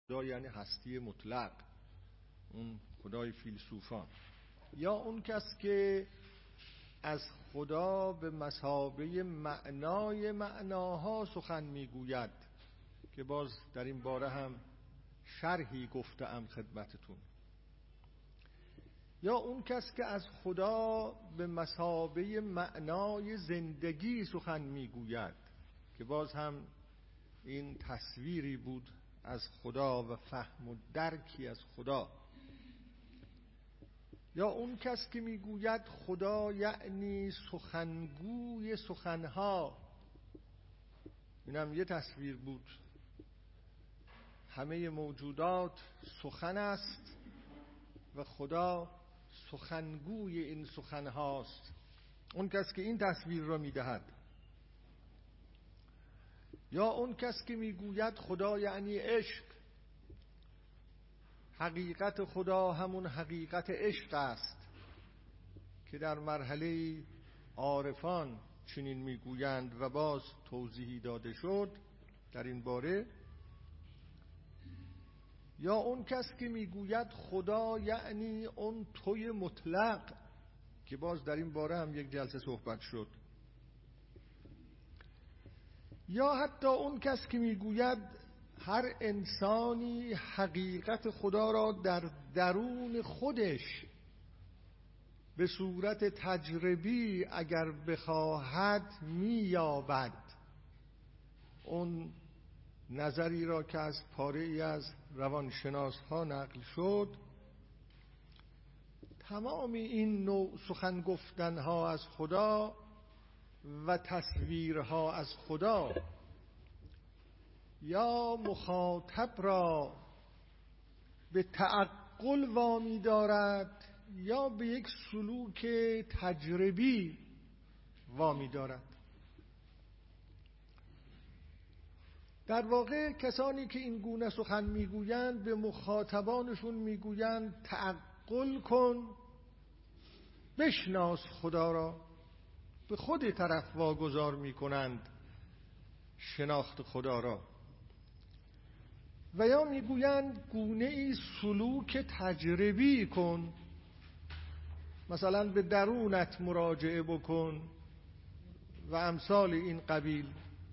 خدا یعنی هستی مطلق، اون خدای فیلسوفان، یا اون کس که از خدا به مثابه معنای معناها سخن میگوید که باز در این باره هم شرحی گفتم خدمتتون، یا اون کس که از خدا به مثابه معنای زندگی سخن میگوید که باز هم این تصویری بود از خدا و فهم و درکی از خدا، یا اون کس که میگوید خدا یعنی سخنگوی سخنها. اینم یه تصویر بود، همه موجودات سخن است و خدا سخنگوی این سخنهاست. اون کس که این تصویر را میدهد، یا اون کس که میگوید خدا یعنی عشق، حقیقت خدا همون حقیقت عشق است که در مرحله عارفان چنین میگویند و باز توضیحی داده شد در این باره. یا اون کس که میگوید خدا یعنی اون توی مطلق که باز در این باره هم یک جلسه صحبت شد. یا حتی اون کس که میگوید هر انسانی حقیقت خدا را در درون خودش به صورت تجربی اگر بخواهد مییابد. اون نظری را که از پاره ای از روانشناس ها نقل شد، تمام این نوع سخن گفتن ها از خدا و تصویرها از خدا یا مخاطب را به تعقل وامی دارد یا به یک سلوک تجربی وامی دارد. در واقع کسانی که این گونه سخن میگویند به مخاطبانشون میگویند تعقل کن، بشناس خدا را، به خود طرف واگذار میکنند شناخت خدا را. و یا میگویند گونه ای سلوک تجربی کن، مثلا به درونت مراجعه بکن و امثال این قبیل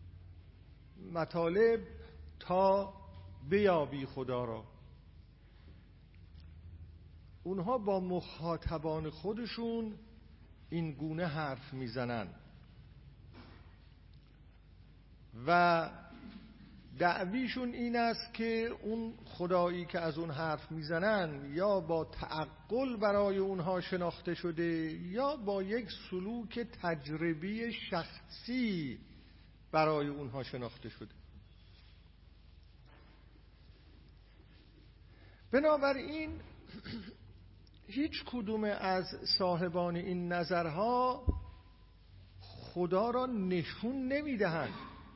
مطالب تا بیابی خدا را. اونها با مخاطبان خودشون این گونه حرف میزنن و دعویشون این است که اون خدایی که از اون حرف میزنن یا با تعقل برای اونها شناخته شده یا با یک سلوک تجربی شخصی برای اونها شناخته شده. بنابراین هیچ کدوم از صاحبان این نظرها خدا را نشون نمیدهند،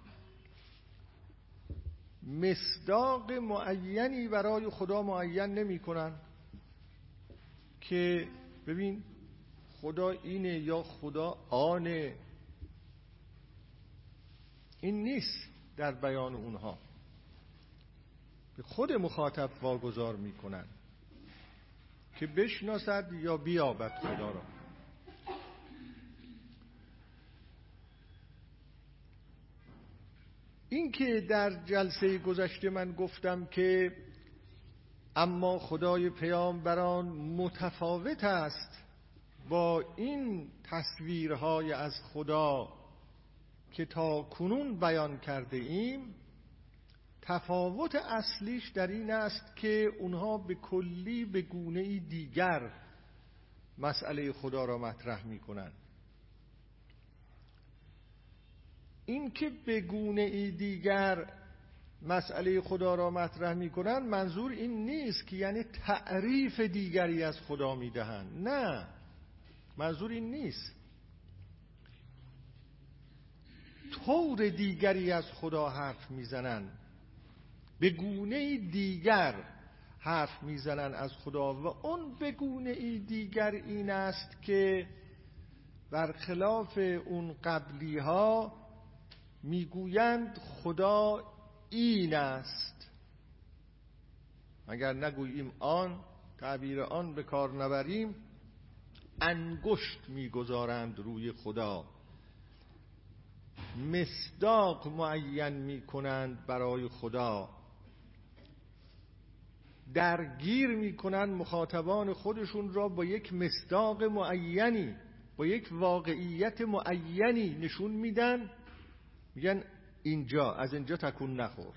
مصداق معینی برای خدا معین نمی کنند که ببین خدا اینه یا خدا آنه. این نیست در بیان اونها، به خود مخاطب واگذار می کنند که بشناسد یا بیابد خدا را. این که در جلسه گذشته من گفتم که اما خدای پیامبران متفاوت است با این تصویرهای از خدا که تا کنون بیان کرده ایم، تفاوت اصلیش در این است که اونها به کلی به گونه‌ای دیگر مسئله خدا را مطرح می کنند. این که به گونه‌ای دیگر مسئله خدا را مطرح می کنند منظور این نیست که یعنی تعریف دیگری از خدا می دهند، نه، منظور این نیست. طور دیگری از خدا حرف می زنند، به گونه دیگر حرف میزنن از خدا و اون به گونه دیگر این است که برخلاف اون قبلی ها میگویند خدا این است اگر نگوییم آن، تعبیر آن به کار نبریم، انگشت میگذارند روی خدا، مصداق معین میکنند برای خدا، درگیر میکنند مخاطبان خودشون را با یک مصداق معینی، با یک واقعیت معینی نشون میدن، میگن اینجا، از اینجا تکون نخور.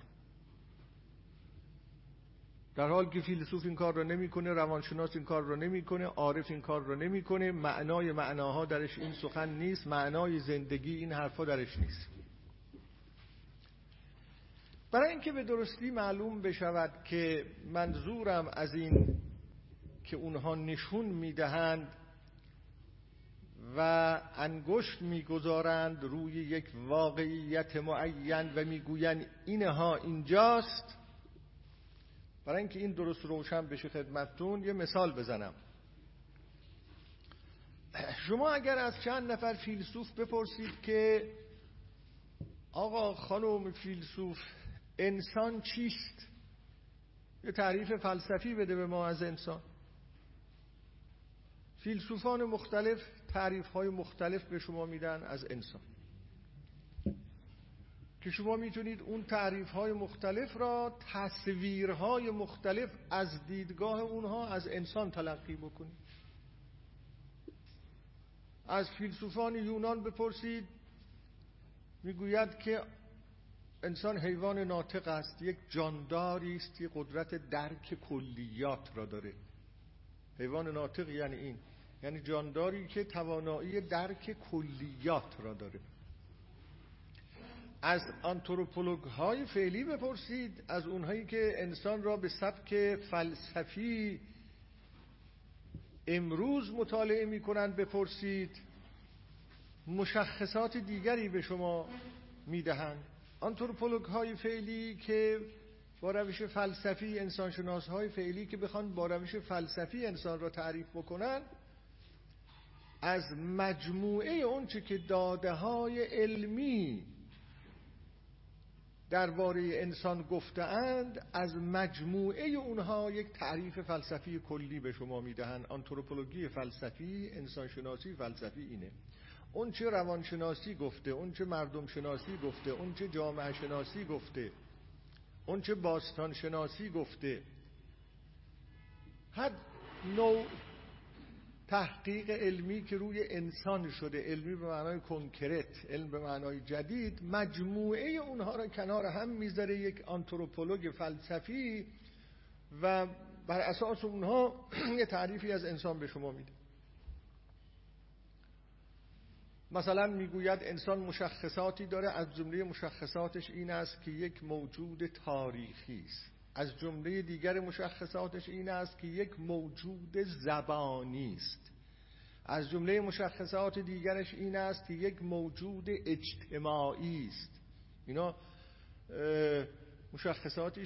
در حالی که فیلسوف این کار رو نمیکنه، روانشناس این کار رو نمیکنه، عارف این کار رو نمیکنه، معنای معناها درش این سخن نیست، معنای زندگی این حرفا درش نیست. برای اینکه به درستی معلوم بشود که منظورم از این که اونها نشون میدهند و انگشت میگذارند روی یک واقعیت معین و میگویند اینها اینجاست، برای اینکه این درست روشن بشه خدمتتون یه مثال بزنم. شما اگر از چند نفر فیلسوف بپرسید که آقا خانم فیلسوف انسان چیست، یه تعریف فلسفی بده به ما از انسان. فیلسوفان مختلف تعریف‌های مختلف به شما میدن از انسان که شما میتونید اون تعریف‌های مختلف را تصویرهای مختلف از دیدگاه اونها از انسان تلقی بکنید. از فیلسوفان یونان بپرسید، میگوید که انسان حیوان ناطق است، یک جانداری است که قدرت درک کلیات را داره. حیوان ناطق یعنی این، یعنی جانداری که توانایی درک کلیات را داره. از آنتروپولوگ های فعلی بپرسید، از اونهایی که انسان را به سبک فلسفی امروز مطالعه می کنند بپرسید، مشخصات دیگری به شما می دهند. آنتروپولوگ های فعلی که با روش فلسفی، انسانشناس های فعلی که بخوان با روش فلسفی انسان را تعریف بکنن، از مجموعه اونچه که داده های علمی درباره انسان گفته‌اند، از مجموعه اونها یک تعریف فلسفی کلی به شما میدهند. آنتروپولوژی فلسفی، انسانشناسی فلسفی اینه. اون چه روانشناسی گفته، اون چه مردم شناسی گفته، اون چه جامعه شناسی گفته، اون چه باستان شناسی گفته، هر نوع تحقیق علمی که روی انسان شده، علمی به معنای کنکرت، علم به معنای جدید، مجموعه اونها را کنار هم میذاره یک آنتروپولوژ فلسفی و بر اساس اونها یه تعریفی از انسان به شما میده. مثلا میگوید انسان مشخصاتی داره، از جمله مشخصاتش این است که یک موجود تاریخی است. از جمله دیگر مشخصاتش این است که یک موجود زبانی است. از جمله مشخصات دیگرش این است که یک موجود اجتماعی است. اینا مشخصاتی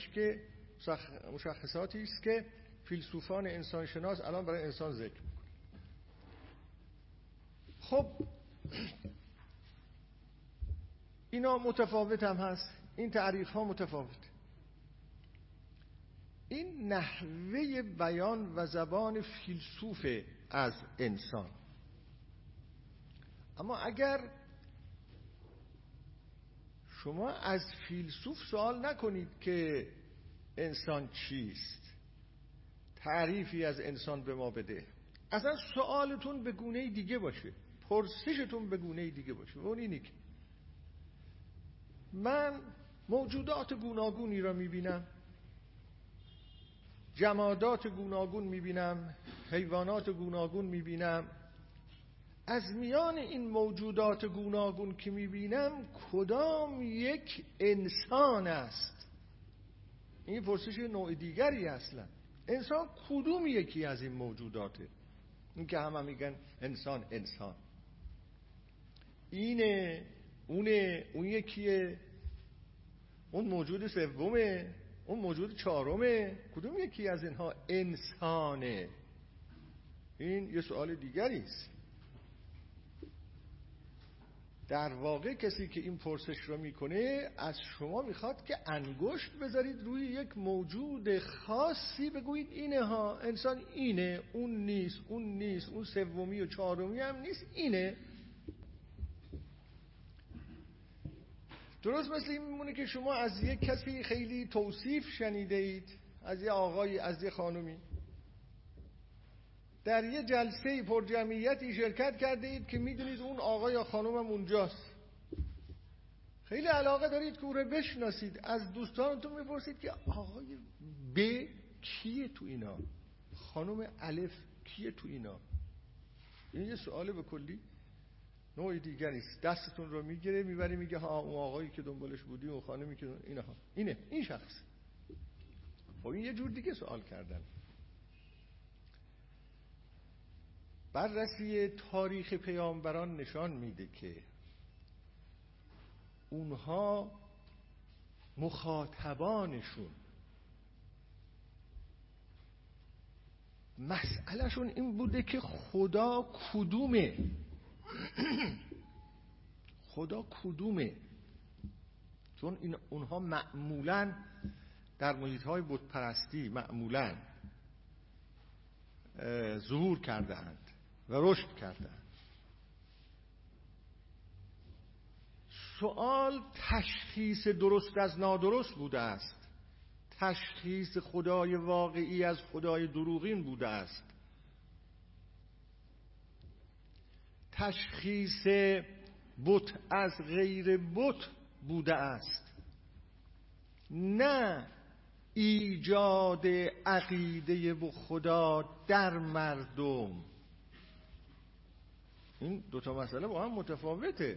است که فیلسوفان انسانشناس الان برای انسان ذکر می‌کنند. خب اینا متفاوت هم هست، این تعریف ها متفاوت. این نحوه بیان و زبان فیلسوف از انسان. اما اگر شما از فیلسوف سوال نکنید که انسان چیست، تعریفی از انسان به ما بده، اصلا سوالتون به گونه دیگه باشه، پرسشتون به گونه دیگه باشه. اون اینی که من موجودات گوناگونی را میبینم، جمادات گوناگون میبینم، حیوانات گوناگون میبینم، از میان این موجودات گوناگون که میبینم کدام یک انسان است؟ این پرسش نوع دیگری اصلا. انسان کدوم یکی از این موجوداته؟ این که همه میگن انسان انسان، اینه، اونه، اون یکیه، اون موجود سومه، اون موجود چهارمه، کدوم یکی از اینها انسانه؟ این یه سوال دیگری است. در واقع کسی که این پرسش رو میکنه از شما میخواد که انگشت بذارید روی یک موجود خاصی، بگویید اینه ها، انسان اینه، اون نیست، اون نیست، اون سومی و چهارمی هم نیست، اینه. درست مثل این میمونه که شما از یک کسی خیلی توصیف شنیده اید، از یه آقایی، از یه خانومی، در یه جلسه پر جمعیتی شرکت کرده اید که میدونید اون آقا یا خانومم اونجاست، خیلی علاقه دارید که او رو بشناسید، از دوستانتون میپرسید که آقای ب کیه تو اینا، خانم الف کیه تو اینا. این یه سوال به کلی نوع دیگری است. دستتون رو میگیره میبری میگه ها اون آقایی که دنبالش بودی، اون خانمی که اینها، اینه، این شخص. خب این یه جور دیگه سوال کردن. بررسی تاریخ پیامبران نشان میده که اونها مخاطبانشون مسئلهشون این بوده که خدا کدومه، خدا کدومه. چون اونها معمولاً در محیط‌های بت پرستی معمولاً ظهور کرده‌اند و رشد کرده‌اند. سوال تشخیص درست از نادرست بوده است، تشخیص خدای واقعی از خدای دروغین بوده است، تشخیص بت از غیر بت بوده است، نه ایجاد عقیده به خدا در مردم. این دوتا مسئله با هم متفاوته.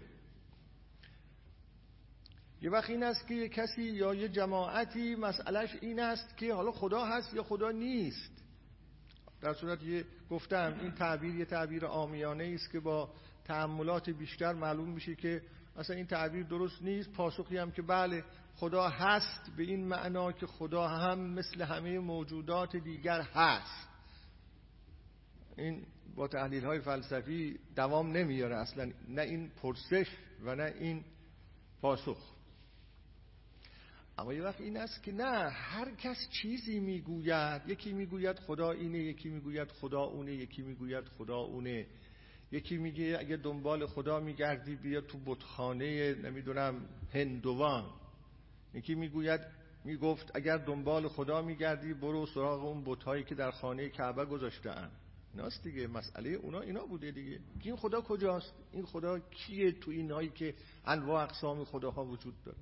یه وقت این است که یه کسی یا یه جماعتی مسئلهش این است که حالا خدا هست یا خدا نیست. در صورت گفتم این تعبیر یه تعبیر عامیانه است که با تأملات بیشتر معلوم میشه که اصلا این تعبیر درست نیست. پاسخی هم که بله خدا هست به این معنا که خدا هم مثل همه موجودات دیگر هست. این با تحلیل های فلسفی دوام نمیاره اصلا، نه این پرسش و نه این پاسخ. اما یه وقت این است که نه، هر کس چیزی میگوید، یکی میگوید خدا اینه، یکی میگوید خدا اونه، یکی میگوید خدا اونه، یکی میگه اگه دنبال خدا میگردی بیا تو بتخانه نمیدونم هندوان، یکی میگفت اگر دنبال خدا میگردی برو سراغ اون بتهایی که در خانه کعبه گذاشته ان. ایناست دیگه مسئله اونا اینا بوده دیگه. این خدا کجاست؟ این خدا کیه تو اینایی که انواع اقسام خداها وجود داره؟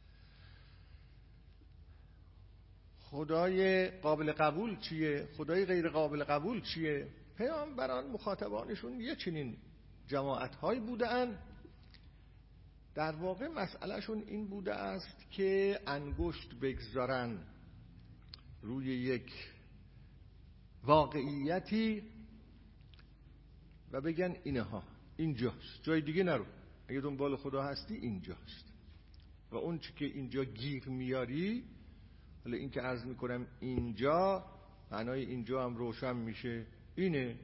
خدای قابل قبول چیه؟ خدای غیر قابل قبول چیه؟ پیامبران مخاطبانشون یه چنین جماعت‌هایی بودن. در واقع مسئلهشون این بوده است که انگشت بگذارن روی یک واقعیتی و بگن اینها اینجاست، جای دیگه نرو، اگه دنبال خدا هستی اینجاست. و اون چی که اینجا گیر میاری، حالا این که عرض میکنم اینجا، معنای اینجا هم روشن میشه، اینه.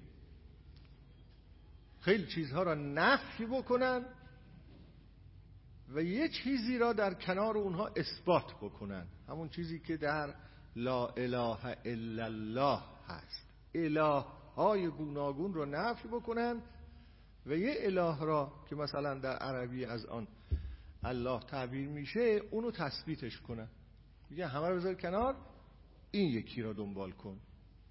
خیلی چیزها را نفی بکنن و یه چیزی را در کنار اونها اثبات بکنن، همون چیزی که در لا اله الا الله هست. اله های گوناگون را نفی بکنن و یه اله را که مثلا در عربی از آن الله تعبیر میشه اونو تثبیتش کنن، میگه همه رو بذار کنار، این یکی را دنبال کن.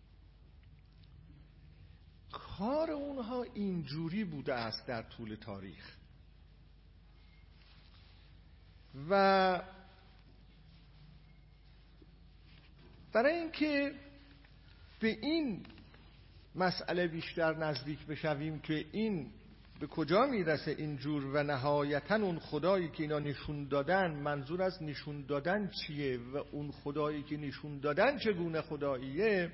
کار اونها اینجوری بوده است در طول تاریخ. و برای اینکه به این مسئله بیشتر نزدیک بشویم که این به کجا میرسه اینجور و نهایتاً اون خدایی که اینا نشون دادن، منظور از نشون دادن چیه و اون خدایی که نشون دادن چگونه خداییه،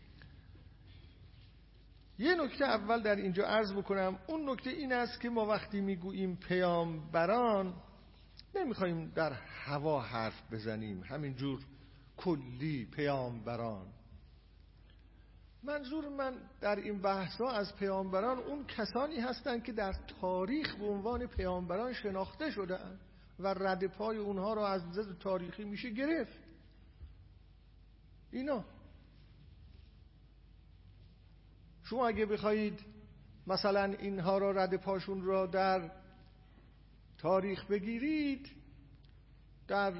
یه نکته اول در اینجا عرض بکنم. اون نکته این است که ما وقتی میگوییم پیامبران نمیخوایم در هوا حرف بزنیم همینجور کلی پیامبران. منظور من در این بحث‌ها از پیامبران اون کسانی هستند که در تاریخ به عنوان پیامبران شناخته شده‌اند و رد پای اونها را از نظر تاریخی میشه گرفت. اینا شما اگه بخواید مثلا اینها را رد پاشون را در تاریخ بگیرید، در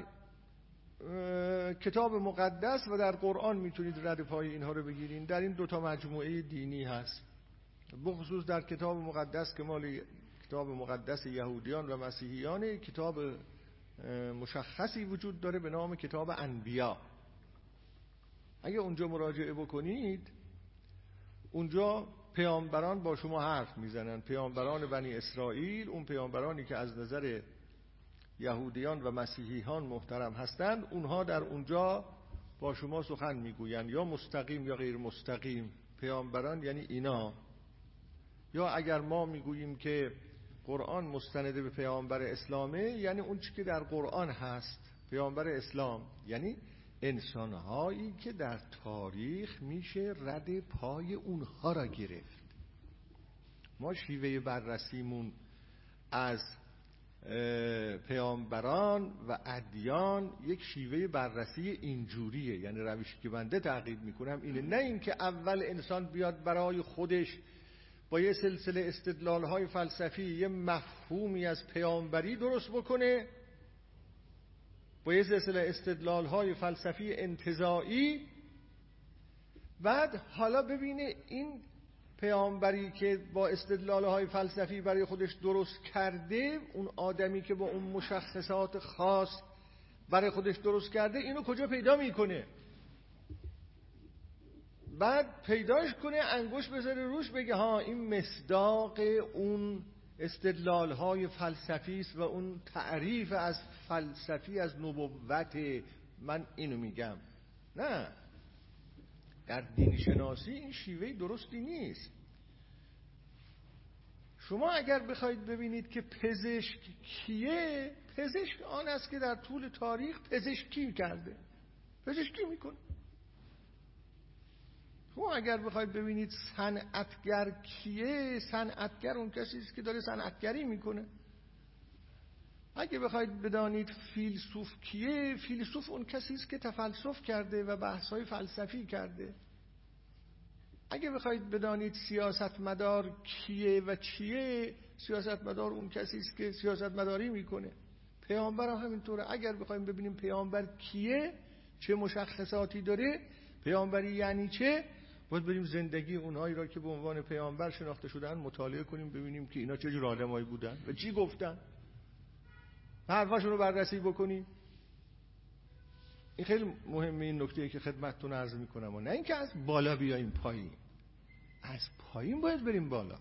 کتاب مقدس و در قرآن میتونید رد پای اینها رو بگیرید. در این دوتا مجموعه دینی هست، بخصوص در کتاب مقدس که مال کتاب مقدس یهودیان و مسیحیان، کتاب مشخصی وجود داره به نام کتاب انبیا. اگه اونجا مراجعه بکنید، اونجا پیامبران با شما حرف میزنن، پیامبران بنی اسرائیل، اون پیامبرانی که از نظر یهودیان و مسیحیان محترم هستند، اونها در اونجا با شما سخن میگوین، یا مستقیم یا غیر مستقیم. پیامبران یعنی اینا. یا اگر ما میگوییم که قرآن مستند به پیامبر اسلامه، یعنی اون چی که در قرآن هست. پیامبر اسلام یعنی انسانهایی که در تاریخ میشه رد پای اونها را گرفت. ما شیوه بررسیمون از پیامبران و ادیان یک شیوه بررسی اینجوریه، یعنی روشی که بنده تعقیب میکنم اینه، نه اینکه اول انسان بیاد برای خودش با یه سلسله استدلال‌های فلسفی یه مفهومی از پیامبری درست بکنه، با یه سلسله استدلال‌های فلسفی انتزاعی، بعد حالا ببینه این پیامبری که با استدلال‌های فلسفی برای خودش درست کرده، اون آدمی که با اون مشخصات خاص برای خودش درست کرده، اینو کجا پیدا میکنه؟ بعد پیداش کنه، انگوش بذاره روش، بگه ها این مصداق اون استدلال‌های فلسفی است و اون تعریف از فلسفی از نبوت، من اینو میگم. نه، در دین شناسی این شیوه درستی نیست. شما اگر بخواید ببینید که پزشک کیه، پزشک آن است که در طول تاریخ پزشکی کرده، پزشکی میکنه. شما اگر بخواید ببینید صنعتگر کیه، صنعتگر اون کسی است که داره صنعتگری میکنه. اگه بخواید بدانید فیلسوف کیه، فیلسوف اون کسی است که تفلسف کرده و بحث‌های فلسفی کرده. اگه بخواید بدانید سیاستمدار کیه و چیه، سیاستمدار اون کسی است که سیاستمداری میکنه. پیامبر هم همینطوره. اگر بخوایم ببینیم پیامبر کیه، چه مشخصاتی داره، پیامبری یعنی چه، باید بریم زندگی اونهایی را که به عنوان پیامبر شناخته شدن مطالعه کنیم، ببینیم که اینا چه جور آدمایی بودن و چی گفتن، حرفاشون رو بررسی بکنیم. این خیلی مهمه، این نکته‌ای که خدمتتون عرض میکنم، و نه اینکه از بالا بیایم پایین، از پایین باید بریم بالا.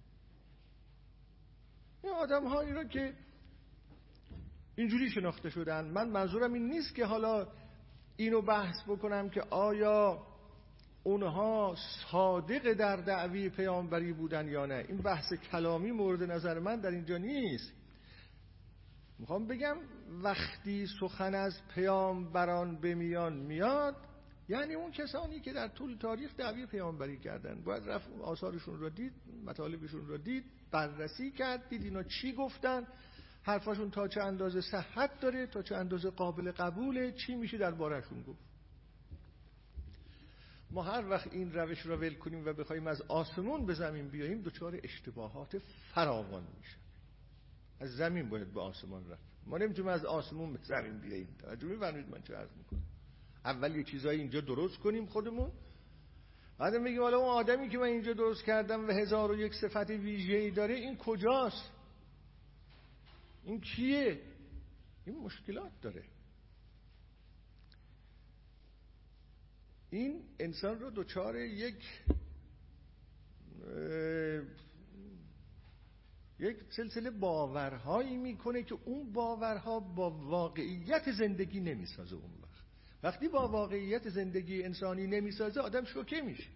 این آدم‌هایی را که اینجوری شناخته شدن، من منظورم این نیست که حالا اینو بحث بکنم که آیا اونها صادق در دعوی پیامبری بودن یا نه. این بحث کلامی مورد نظر من در اینجا نیست. میخوام بگم وقتی سخن از پیامبران به میان میاد، یعنی اون کسانی که در طول تاریخ دعوی پیامبری کردن، باید رفت آثارشون رو دید، مطالبشون رو دید، بررسی کرد، دید اینا چی گفتن، حرفاشون تا چه اندازه صحت داره، تا چه اندازه قابل قبوله، چی میشه درباره‌شون گفت. ما هر وقت این روش رو ول کنیم و بخوایم از آسمون به زمین بیاییم، دچار اشتباهات فراوان میشه. از زمین باید به آسمان رفت. ما نمیتونیم از آسمون به زمین بیاییم. توجه می‌فرمایید من چه عرض میکنم؟ اول یه چیزایی اینجا درست کنیم خودمون، بعد میگیم حالا اون آدمی که من اینجا درست کردم و 1001 صفت ویژه‌ای داره، این کجاست؟ این کیه؟ این مشکلات داره. این انسان رو دچار یک سلسله باورهایی میکنه که اون باورها با واقعیت زندگی نمیسازه. اون وقتی با واقعیت زندگی انسانی نمیسازه، آدم شوکه میشه.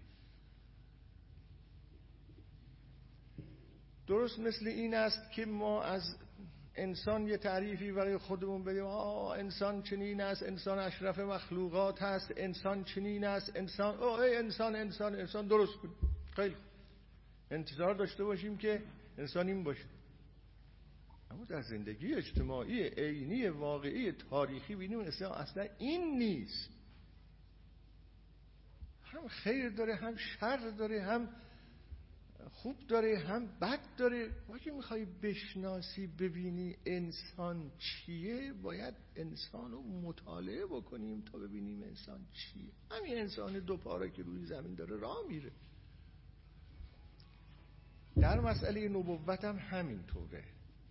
درست مثل این است که ما از انسان یه تعریفی برای خودمون بدیم، انسان چنین است، انسان اشرف مخلوقات هست، انسان چنین است، انسان درست کنیم. خیلی انتظار داشته باشیم که انسان این باشه. اما در زندگی اجتماعی عینی واقعی تاریخی بینیم اصلا این نیست. هم خیر داره، هم شر داره، هم خوب داره، هم بد داره. وقتی میخوای بشناسی ببینی انسان چیه، باید انسان رو مطالعه بکنیم تا ببینیم انسان چیه. همین انسان دوپاره که روی زمین داره راه میره. در مسئله نبوت هم همینطوره.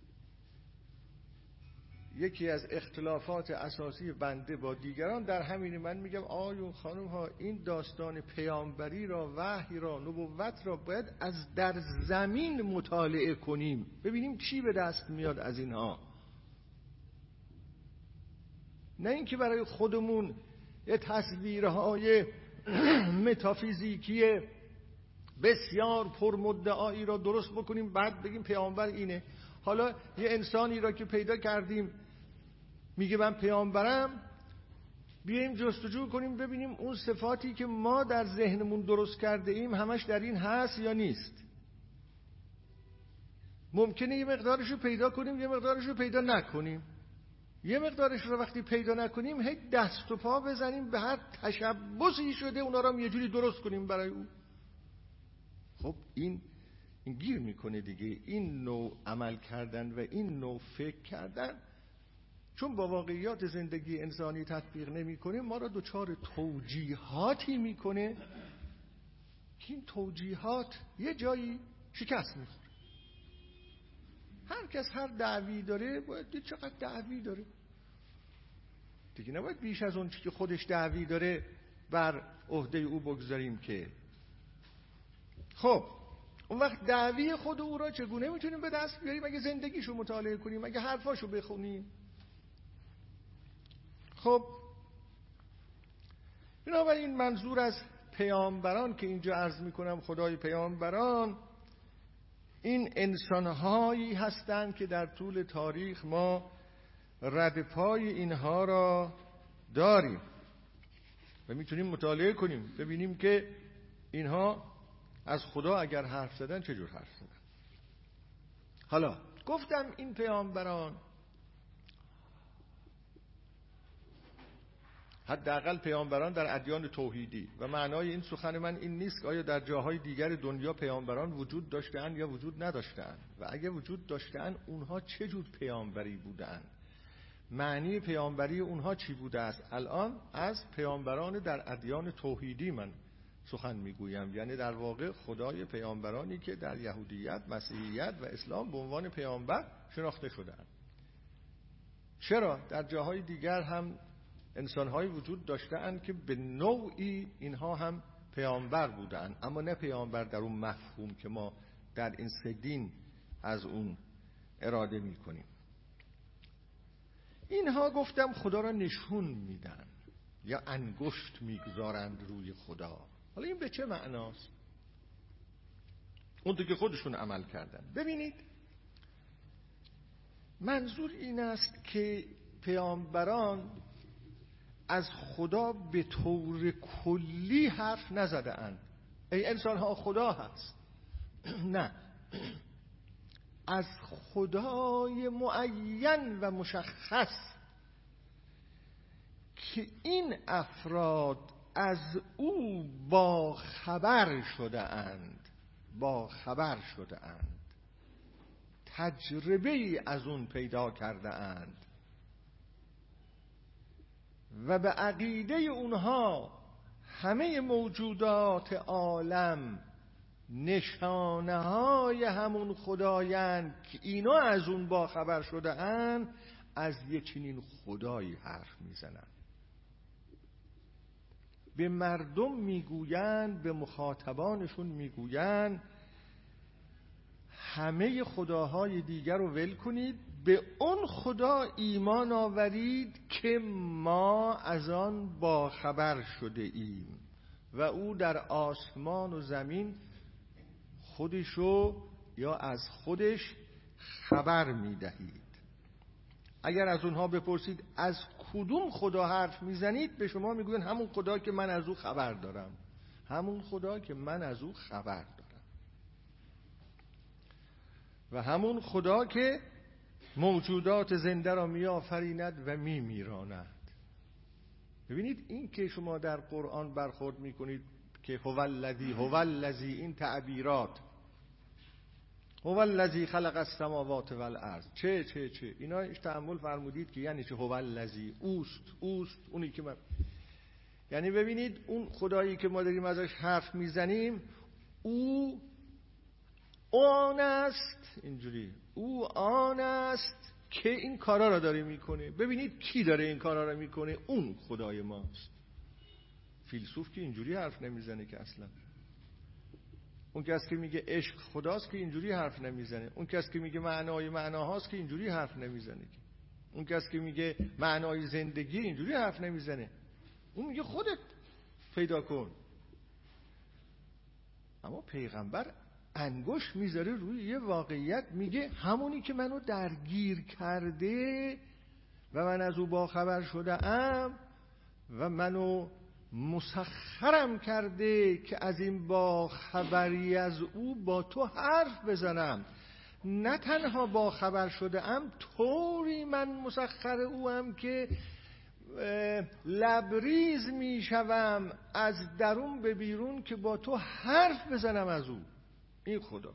یکی از اختلافات اساسی بنده با دیگران در همینه. من میگم آیون خانم ها، این داستان پیامبری را، وحی را، نبوت را باید از در زمین مطالعه کنیم، ببینیم چی به دست میاد از اینها. نه اینکه برای خودمون یه تصویرهای متافیزیکی بسیار پرمدعایی را درست بکنیم بعد بگیم پیامبر اینه. حالا یه انسانی را که پیدا کردیم میگه من پیامبرم، بیاییم جستجو کنیم ببینیم اون صفاتی که ما در ذهنمون درست کرده ایم همش در این هست یا نیست. ممکنه یه مقدارش رو پیدا کنیم، یه مقدارش رو پیدا نکنیم. یه مقدارش رو وقتی پیدا نکنیم هی دست و پا بزنیم به هر تشبثی شده اونا رو یه جوری درست کنیم برای او. خب این گیر میکنه دیگه. این نوع عمل کردن و این نوع فکر کردن چون با واقعیات زندگی انسانی تطبیق نمی کنه، ما را دچار توجیهاتی میکنه که این توجیهات یه جایی شکست میخوره. هر کس هر دعوی داره باید دید چقدر دعوی داره دیگه، نباید بیش از اون که خودش دعوی داره بر عهده او بگذاریم که. خب اون وقت دعوی خود او را چگونه میتونیم به دست بیاریم؟ اگه زندگیشو مطالعه کنیم، اگه حرفاشو بخونیم. خب بنابراین منظور از پیامبران که اینجا عرض میکنم، خدای پیامبران، این انسانهایی هستند که در طول تاریخ ما ردپای اینها را داریم و میتونیم مطالعه کنیم ببینیم که اینها از خدا اگر حرف زدن چجور حرف زدن. حالا گفتم این پیامبران، حداقل پیامبران در ادیان توحیدی، و معنای این سخن من این نیست که آیا در جاهای دیگر دنیا پیامبران وجود داشتند یا وجود نداشتند، و اگه وجود داشتند اونها چه جور پیامبری بودند، معنی پیامبری اونها چی بوده است. الان از پیامبران در ادیان توحیدی من سخن میگویم، یعنی در واقع خدای پیامبرانی که در یهودیت، مسیحیت و اسلام به عنوان پیامبر شناخته شدند. چرا در جاهای دیگر هم انسان‌هایی وجود داشتند که به نوعی اینها هم پیامبر بودند، اما نه پیامبر در اون مفهوم که ما در این سه دین از اون اراده می‌کنیم. اینها گفتم خدا را نشون میدن یا انگشت میگذارند روی خدا. حالا این به چه معناست؟ اون تو که خودشون عمل کردن. ببینید منظور این است که پیامبران از خدا به طور کلی حرف نزده اند ای انسان ها خدا هست. نه، از خدای معین و مشخص که این افراد از او با خبر شده اند، تجربه ای از اون پیدا کرده اند و به عقیده اونها همه موجودات عالم نشانه های همون خدایند که اینا از اون با خبر شده اند، از یک چنین خدایی حرف میزنند. به مردم میگویند، به مخاطبانشون میگویند همه خداهای دیگر رو ول کنید، به اون خدا ایمان آورید که ما از آن با خبر شده ایم و او در آسمان و زمین خودشو یا از خودش خبر میدهید. اگر از اونها بپرسید از کدوم خدا حرف میزنید، به شما میگوین همون خدا که من از او خبر دارم، همون خدا که من از او خبر دارم و همون خدا که موجودات زنده را میآفریند و میمیراند. ببینید این که شما در قرآن برخورد میکنید که هو الذی این تعبیرات، هو الذی خلق السماوات والارض، چه اینا تأمل فرمودید که یعنی چه؟ هو الذی، اوست اونی که من، یعنی ببینید اون خدایی که ما داریم ازش حرف میزنیم او آن است، اینجوری او آن است که این کارا را داره میکنه. ببینید کی داره این کارا را میکنه؟ اون خدای ماست. فیلسوف که اینجوری حرف نمیزنه که اصلا. اون کسی که میگه عشق خداست که اینجوری حرف نمیزنه. اون کسی که میگه معنای معناهاست که اینجوری حرف نمیزنه. اون کسی که میگه معنای زندگی اینجوری حرف نمیزنه. اون میگه خودت پیدا کن. اما پیغمبر انگشت میذاره روی یه واقعیت، میگه همونی که منو درگیر کرده و من از او باخبر شده ام و منو مسخرم کرده که از این باخبری از او با تو حرف بزنم. نه تنها باخبر شده ام، طوری من مسخر او ام که لبریز میشوم از درون به بیرون که با تو حرف بزنم از او. این خدا.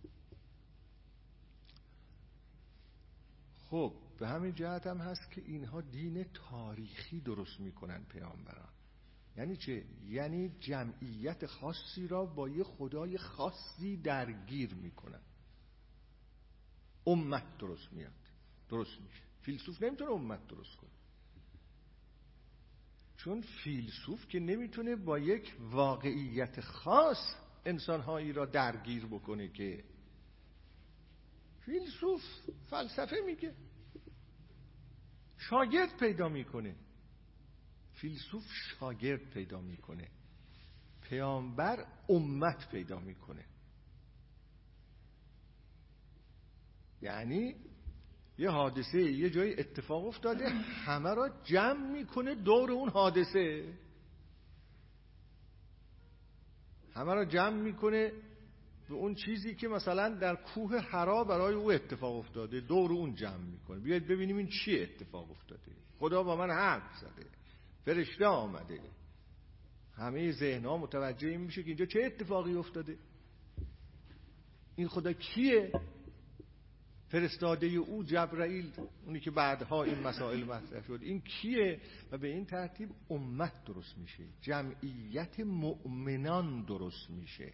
خب به همین جهت هم هست که اینها دین تاریخی درست میکنن پیامبران. یعنی چه؟ یعنی جمعیت خاصی را با یه خدای خاصی درگیر میکنن. امت درست میشه. فیلسوف نمیتونه امت درست کنه، چون فیلسوف که نمیتونه با یک واقعیت خاص انسانهایی را درگیر بکنه. که فیلسوف فلسفه میگه، شاگرد پیدا میکنه. فیلسوف شاگرد پیدا میکنه، پیامبر امت پیدا میکنه. یعنی یه حادثه یه جای اتفاق افتاده، همه را جمع میکنه دور اون حادثه، همه را جمع میکنه به اون چیزی که مثلا در کوه حرا برای او اتفاق افتاده، دور اون جمع میکنه. بیاید ببینیم این چی اتفاق افتاده. خدا با من حرف زده، فرشته آمده. همه ذهن‌ها متوجه این میشه که اینجا چه اتفاقی افتاده. این خدا کیه؟ فرستاده او جبرائیل، اونی که بعدها این مسائل مطرح شد، این کیه؟ و به این ترتیب امت درست میشه، جمعیت مؤمنان درست میشه.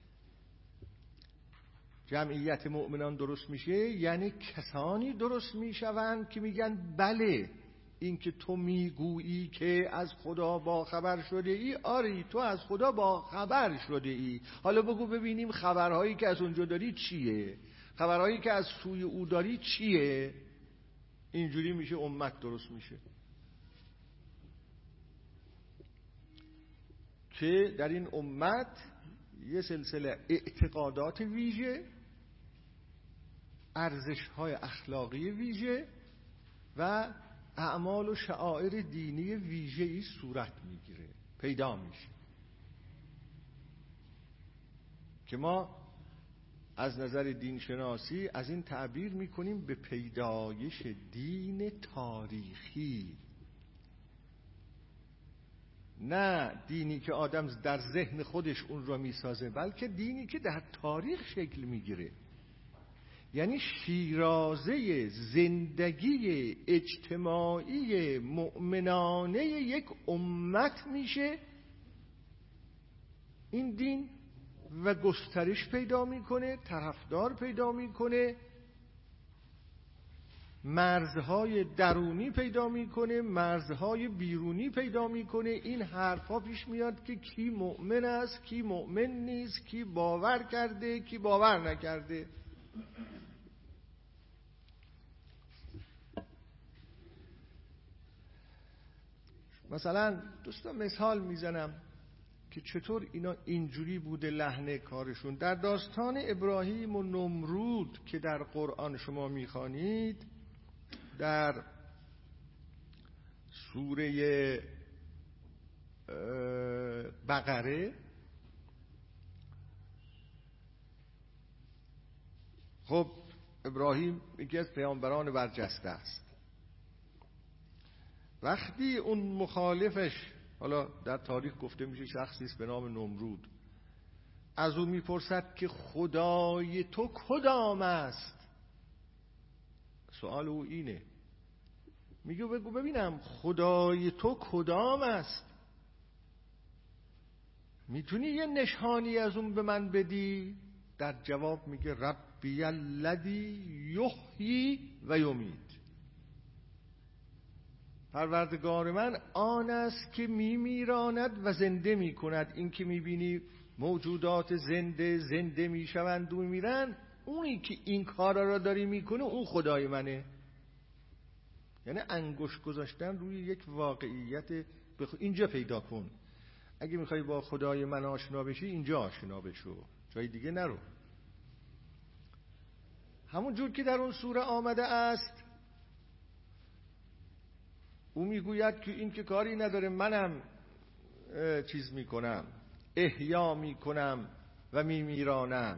جمعیت مؤمنان درست میشه یعنی کسانی درست میشوند که میگن بله، این که تو میگویی که از خدا با خبر شده ای، آری تو از خدا با خبر شده ای. حالا بگو ببینیم خبرهایی که از اونجا داری چیه، خبرهایی که از سوی او داری چیه. اینجوری میشه امت درست میشه که در این امت یه سلسله اعتقادات ویژه، ارزش‌های اخلاقی ویژه و اعمال و شعائر دینی ویژه‌ای صورت میگیره، پیدا میشه، که ما از نظر دین شناسی از این تعبیر میکنیم به پیدایش دین تاریخی. نه دینی که آدم در ذهن خودش اون رو میسازه، بلکه دینی که در تاریخ شکل میگیره. یعنی شیرازه زندگی اجتماعی مؤمنانه یک امت میشه این دین، و گسترش پیدا میکنه، طرفدار پیدا میکنه، مرزهای درونی پیدا میکنه، مرزهای بیرونی پیدا میکنه. این حرفا پیش میاد که کی مؤمن است، کی مؤمن نیست، کی باور کرده، کی باور نکرده. مثلا دوستان مثال میزنم که چطور اینا اینجوری بوده لحن کارشون. در داستان ابراهیم و نمرود که در قرآن شما میخوانید، در سوره بقره خب ابراهیم یکی از پیامبران برجسته است. وقتی اون مخالفش، حالا در تاریخ گفته میشه شخصی است به نام نمرود، از او میپرسد که خدای تو کدام است، سوال او اینه، میگه بگو ببینم خدای تو کدام است، میتونی یه نشانی از اون به من بدی؟ در جواب میگه ربی الذی یحیی و یمیت، پروردگار من آن است که میمیراند و زنده میکند. این که میبینی موجودات زنده میشوند و میمیرن، اونی که این کارا را داری میکنه اون خدای منه. یعنی انگشت گذاشتن روی یک واقعیت اینجا پیدا کن. اگه میخوای با خدای من آشنا بشی اینجا آشنا بشو، جای دیگه نرو. همون جور که در اون سوره آمده است، او میگوید که این که کاری نداره، منم چیز میکنم، احیا میکنم و میمیرانم.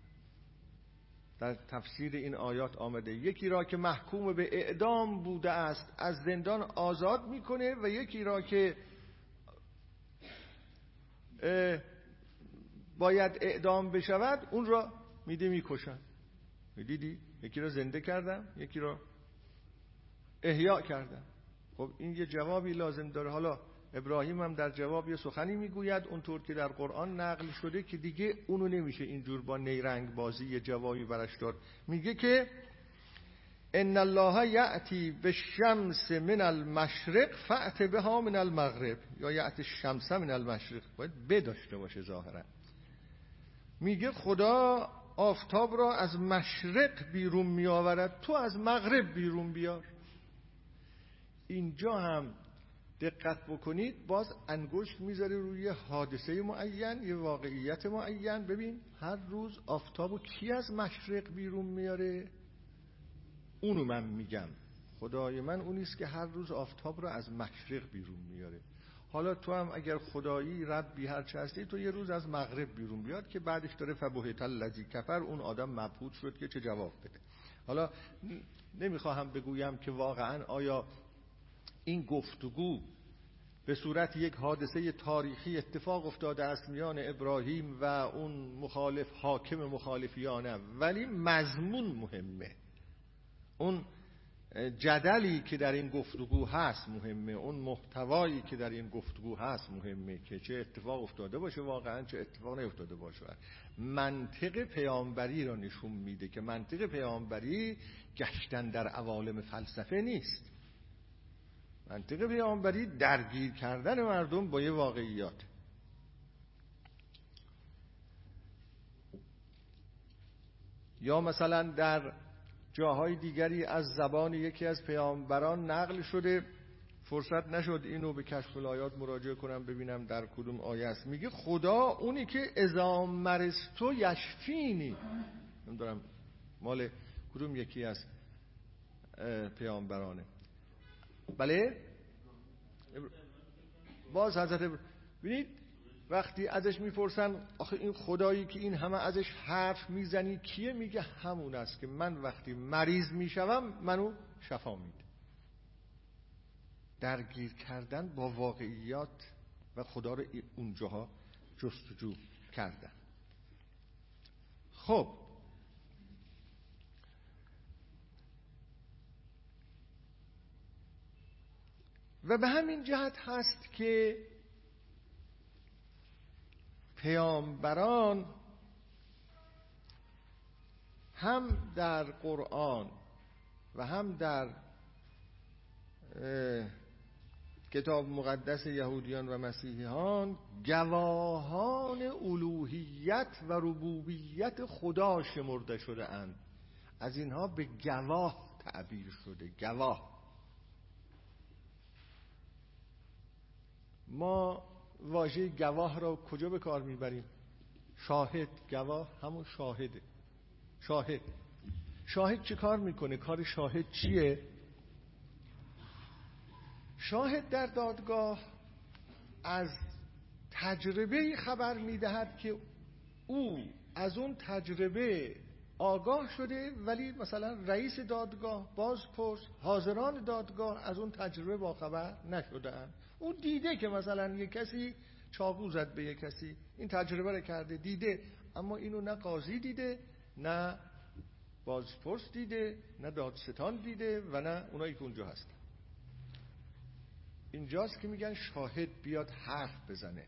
در تفسیر این آیات آمده یکی را که محکوم به اعدام بوده است از زندان آزاد میکنه و یکی را که باید اعدام بشود اون را میده میکشن. دیدی؟ یکی را زنده کردم، یکی را احیا کردم. خب این یه جوابی لازم داره. حالا ابراهیم هم در جواب یه سخنی میگوید اونطور که در قرآن نقل شده که دیگه اونو نمیشه اینجور با نیرنگ بازی یه جوابی برش داد. میگه که ان الله یأتی بالشمس من المشرق فأت بها من المغرب، یا یأتی الشمس من المشرق، باید بداشته باشه ظاهرا. میگه خدا آفتاب را از مشرق بیرون میآورد، تو از مغرب بیرون بیار. اینجا هم دقت بکنید، باز انگشت میذاره روی حادثه معین، یه واقعیت معین. ببین هر روز آفتابو کی از مشرق بیرون میاره؟ اونو من میگم، خدای من اونیست که هر روز آفتاب رو از مشرق بیرون میاره. حالا تو هم اگر خدایی ربی هر چه هستی، تو یه روز از مغرب بیرون بیاد که بعدش داره فبهت الذی کفر، اون آدم مبهوت شد که چه جواب بده. حالا نمیخواهم بگویم که واقعا آیا این گفتگو به صورت یک حادثه تاریخی اتفاق افتاده است میان ابراهیم و اون مخالف، حاکم مخالفیانه، ولی مضمون مهمه. اون جدلی که در این گفتگو هست مهمه، اون محتوایی که در این گفتگو هست مهمه که چه اتفاق افتاده باشه واقعا، چه اتفاق نیفتاده باشه. منطق پیامبری را نشون میده که منطق پیامبری گشتن در عوالم فلسفه نیست. منطق پیامبری درگیر کردن مردم با یه واقعیات. یا مثلا در جاهای دیگری از زبان یکی از پیامبران نقل شده، فرصت نشد اینو به کشف الآیات مراجعه کنم ببینم در کدوم آیه است. میگه خدا اونی که اذا مرضتو یشفینی. نمیدونم مال کدوم یکی از پیامبرانه. بله باز حضرت ببینید وقتی ازش میپرسن آخه این خدایی که این همه ازش حرف میزنی کیه؟ میگه همون است که من وقتی مریض میشوم منو شفا میده. درگیر کردن با واقعیات و خدا رو اونجاها جستجو کردن. خب و به همین جهت هست که پیامبران هم در قرآن و هم در کتاب مقدس یهودیان و مسیحیان گواهان الوهیت و ربوبیت خدا شمرده شده اند. از اینها به گواه تعبیر شده. گواه. ما واژه گواه را کجا به کار میبریم؟ شاهد. گواه همون شاهده. شاهد چه کار میکنه؟ کار شاهد چیه؟ شاهد در دادگاه از تجربه خبر میدهد که او از اون تجربه آگاه شده، ولی مثلا رئیس دادگاه، بازپرس، حاضران دادگاه از اون تجربه باخبر نشدن. او دیده که مثلا یک کسی چاقو زد به یک کسی، این تجربه رو کرده، دیده، اما اینو نه قاضی دیده، نه بازپرس دیده، نه دادستان دیده و نه اونایی که اونجا هستن. اینجاست که میگن شاهد بیاد حرف بزنه،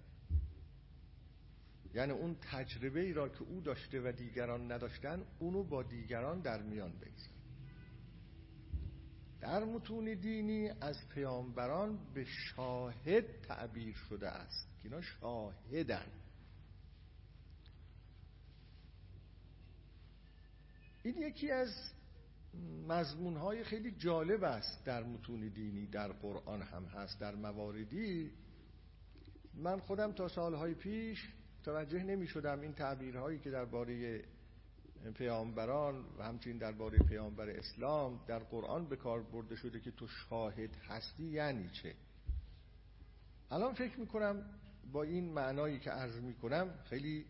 یعنی اون تجربه ای را که او داشته و دیگران نداشتن اونو با دیگران در میان بگذاره. در متون دینی از پیامبران به شاهد تعبیر شده است که اینا شاهدن. این یکی از مضمونهای خیلی جالب است در متون دینی، در قرآن هم هست. در مواردی من خودم تا سالهای پیش توجه نمی شدم این تعبیرهایی که درباره پیامبران و همچنین درباره پیامبر اسلام در قرآن به کار برده شده که تو شاهد هستی یعنی چه. الان فکر میکنم با این معنایی که عرض میکنم خیلی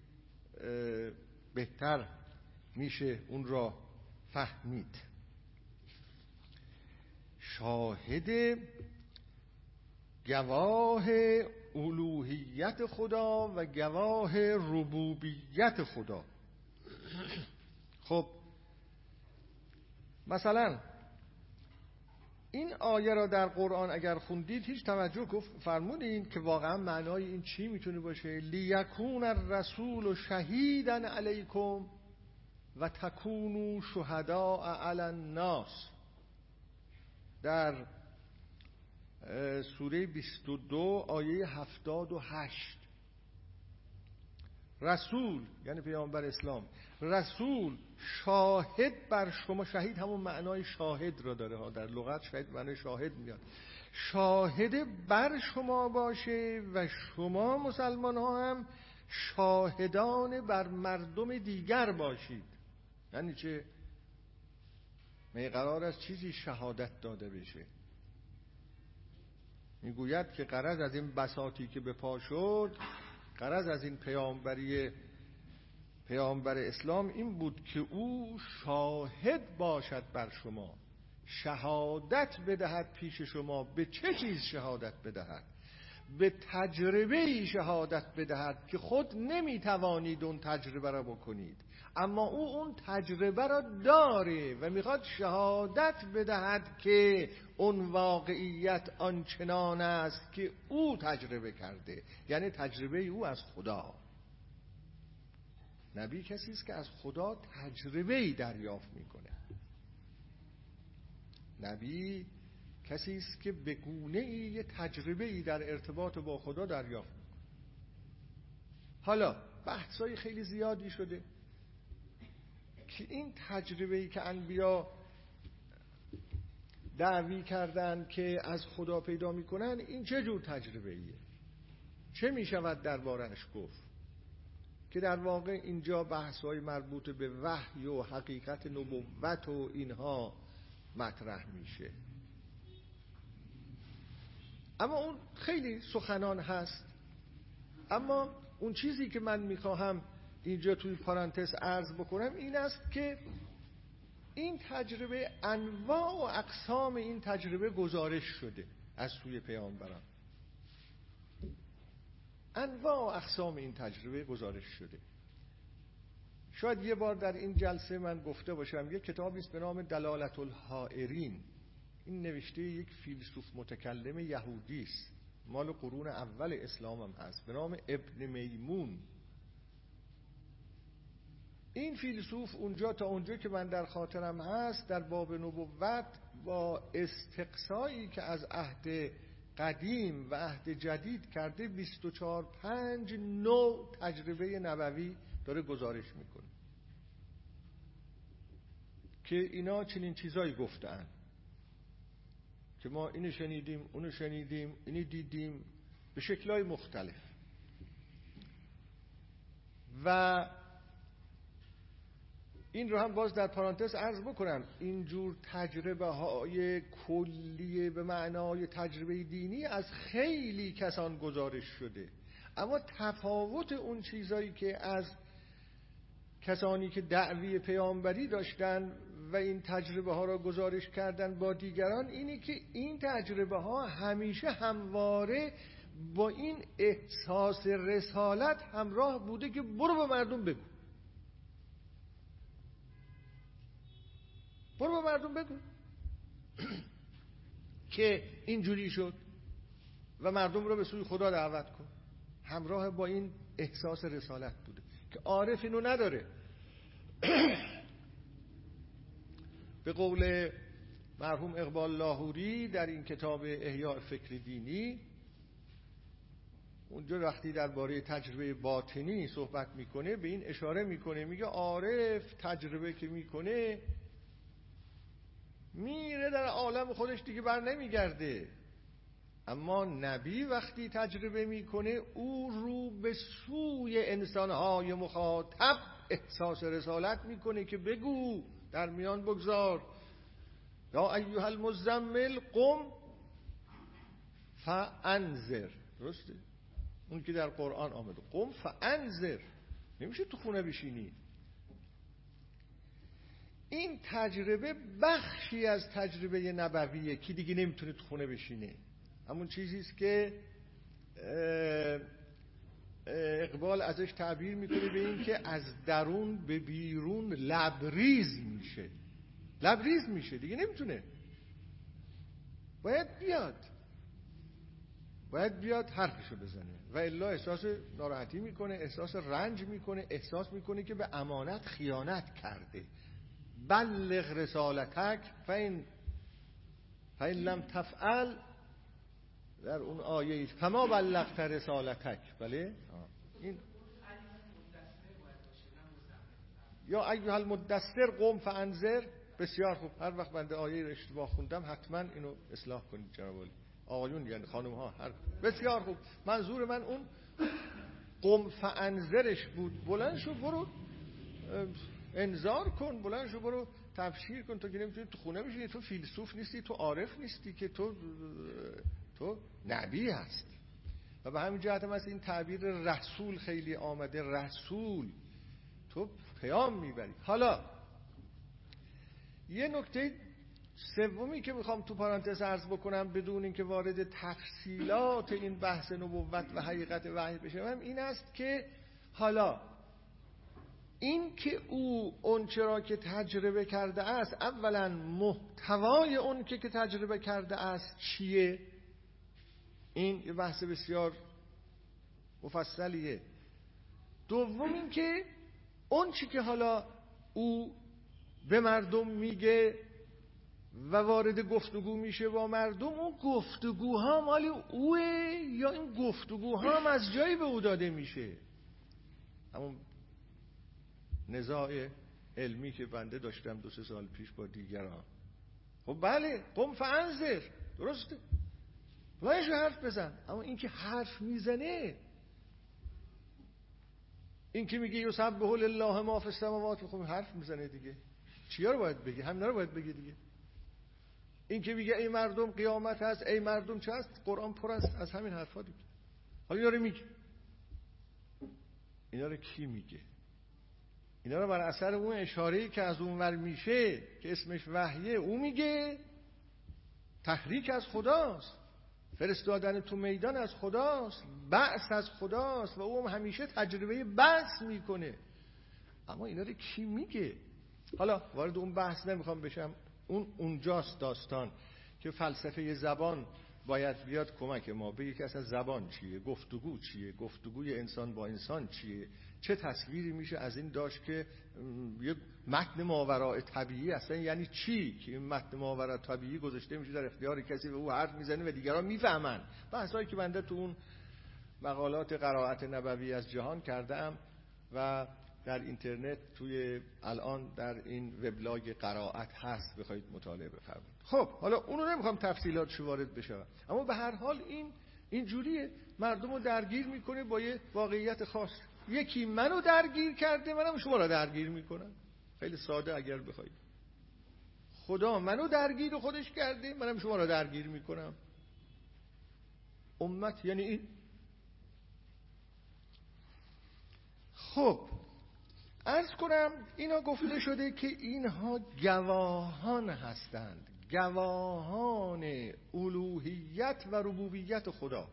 بهتر میشه اون را فهمید. شاهد گواه الوهیت خدا و گواه ربوبیت خدا. خب مثلا این آیه را در قرآن اگر خوندید هیچ توجه فرمودین که واقعا معنای این چی میتونه باشه؟ لیکون الرسول شهیدا علیکم و تکونوا شهداء علی الناس. در سوره 22 آیه 78 رسول یعنی پیامبر اسلام، رسول شاهد بر شما، شهید همون معنای شاهد را داره ها، در لغت شاهد معنای شاهد میاد، شاهد بر شما باشه و شما مسلمان ها هم شاهدان بر مردم دیگر باشید. یعنی چه؟ می قرار است چیزی شهادت داده بشه. میگوید که غرض از این بساطی که به پا شد، غرض از این پیامبر اسلام این بود که او شاهد باشد بر شما، شهادت بدهد پیش شما. به چه چیز شهادت بدهد؟ به تجربه شهادت بدهد که خود نمیتوانید اون تجربه را بکنید، اما او اون تجربه را داره و میخواد شهادت بدهد که اون واقعیت آنچنان است که او تجربه کرده، یعنی تجربه او از خدا. نبی کسی است که از خدا تجربه‌ای دریافت میکنه. نبی کسی است که به گونه‌ای یه تجربه‌ای در ارتباط با خدا دریافت میکنه. حالا بحث‌های خیلی زیادی شده که این تجربه‌ای که انبیا دعوی کردن که از خدا پیدا میکنن این چه جور تجربه‌ایه، چه میشود درباره‌اش گفت، که در واقع اینجا بحث‌های مربوط به وحی و حقیقت نبوت و اینها مطرح میشه. اما اون خیلی سخنان هست، اما اون چیزی که من میخواهم اینجا توی پارانتز عرض بکنم این است که این تجربه، انواع و اقسام این تجربه گزارش شده از سوی پیامبران. انواع و اقسام این تجربه گزارش شده. شاید یه بار در این جلسه من گفته باشم، یک کتابی است به نام دلالت الحائرین. این نوشته یک فیلسوف متکلم یهودی است، مال قرون اول اسلام هم هست، به نام ابن میمون. این فیلسوف اونجا تا اونجا که من در خاطرم هست در باب نبوت با استقصایی که از عهد قدیم و عهد جدید کرده 24-25 نوع تجربه نبوی داره گزارش میکنه که اینا چنین چیزایی گفتن که ما اینو شنیدیم، اونو شنیدیم، اینو دیدیم، به شکل‌های مختلف. و این رو هم باز در پرانتز عرض بکنم، اینجور تجربه های کلی به معنای تجربه دینی از خیلی کسان گزارش شده، اما تفاوت اون چیزایی که از کسانی که دعوی پیامبری داشتن و این تجربه ها را گزارش کردن با دیگران اینه که این تجربه ها همیشه همواره با این احساس رسالت همراه بوده که برو به مردم بگو، برو به مردم بگو که اینجوری شد و مردم رو به سوی خدا دعوت کن. همراه با این احساس رسالت بوده که عارف اینو نداره. به قول مرحوم اقبال لاهوری در این کتاب احیاء فکر دینی، اونجا وقتی درباره تجربه باطنی صحبت میکنه به این اشاره میکنه، میگه عارف تجربه که میکنه میره در عالم خودش دیگه بر نمیگرده، اما نبی وقتی تجربه میکنه او رو به سوی انسانهای مخاطب احساس رسالت میکنه که بگو، در میان بگذار، یا ایها المزمل قم فانذر. درسته؟ اون که در قرآن آمده قم فانذر، نمیشه تو خونه بشینی. این تجربه بخشی از تجربه نبویه که دیگه نمیتونه تو خونه بشینه. همون چیزیست که اقبال ازش تعبیر میکنه به این که از درون به بیرون لبریز میشه، لبریز میشه، دیگه نمیتونه، باید بیاد حرفشو بزنه و الا احساس ناراحتی میکنه، احساس رنج میکنه، احساس میکنه که به امانت خیانت کرده. بلغ رسالتک فین لم تفعل، در اون آیه فما بلغت رسالتک. بله این یا ایها المدثر قم فانذر. بسیار خوب، هر وقت بنده آیه رو اشتباه خوندم حتما اینو اصلاح کنید جناب عالی. آقایون یعنی خانم ها بسیار خوب. منظور من اون قم فانذرش بود، بلند شو برو انذار کن، بلند شو برو تبشیر کن. تو که نمیتونی تو خونه بشینی، تو فیلسوف نیستی، تو عارف نیستی که تو نبی هستی. و به همین جهت هم از این تعبیر رسول خیلی آمده، رسول، تو پیام میبری. حالا یه نکته سومی که میخوام تو پرانتز عرض بکنم بدون اینکه وارد تفصیلات این بحث نبوت و حقیقت وحی بشم، این است که حالا این که او اون چرا که تجربه کرده است، اولا محتوای اون که تجربه کرده است چیه؟ این یه بحث بسیار مفصلیه. دوم این که اون چی که حالا او به مردم میگه و وارد گفتگو میشه با مردم، اون گفتگوها مال اوه یا این گفتگوها هم از جایی به او داده میشه؟ همون نزاع علمی که بنده داشتم 2-3 سال پیش با دیگران. خب بله قم فانذر، درسته، باید حرف بزن، اما این که حرف میزنه، این که میگه یسبح لله ما فی السماوات، خب حرف میزنه دیگه، چیا رو باید بگی؟ همینا رو باید بگی دیگه. این که میگه ای مردم قیامت هست، ای مردم چه هست، قرآن پر است از همین حرفا دیگه. حالا اینا رو میگه، اینا رو کی میگه؟ اینا رو بر اثر اون اشاره‌ای که از اون ور میشه که اسمش وحیه او میگه، تحریک از خداست، فرستادن تو میدان از خداست، بعث از خداست و او هم همیشه تجربه بعث میکنه. اما اینا رو کی میگه؟ حالا وارد اون بحث نمیخوام بشم، اونجاست داستان که فلسفه زبان باید بیاد کمک ما بگه که اصلا زبان چیه، گفتگو چیه، گفتگوی انسان با انسان چیه، چه تصویری میشه از این داشت که یه متن ماوراء طبیعی اصلا یعنی چی، که این متن ماوراء طبیعی گذاشته میشه در اختیار کسی و او حرف میزنه و دیگران میفهمن. بحثایی که بنده تو اون مقالات قرائت نبوی از جهان کردم و در اینترنت توی الان در این وبلاگ قرائت هست، بخواید مطالعه بفرمایید. خب حالا اونو نمیخوام تفصیلاتش وارد بشم، اما به هر حال این جوریه، مردم رو درگیر میکنه با یه واقعیت خاص. یکی منو درگیر کرده، منم شما رو درگیر میکنم. خیلی ساده اگر بخواید. خدا منو درگیر خودش کرده، منم شما رو درگیر میکنم. امت یعنی این. خب عرض کنم اینا گفته شده که اینها گواهان هستند، گواهان الوهیت و ربوبیت خدا.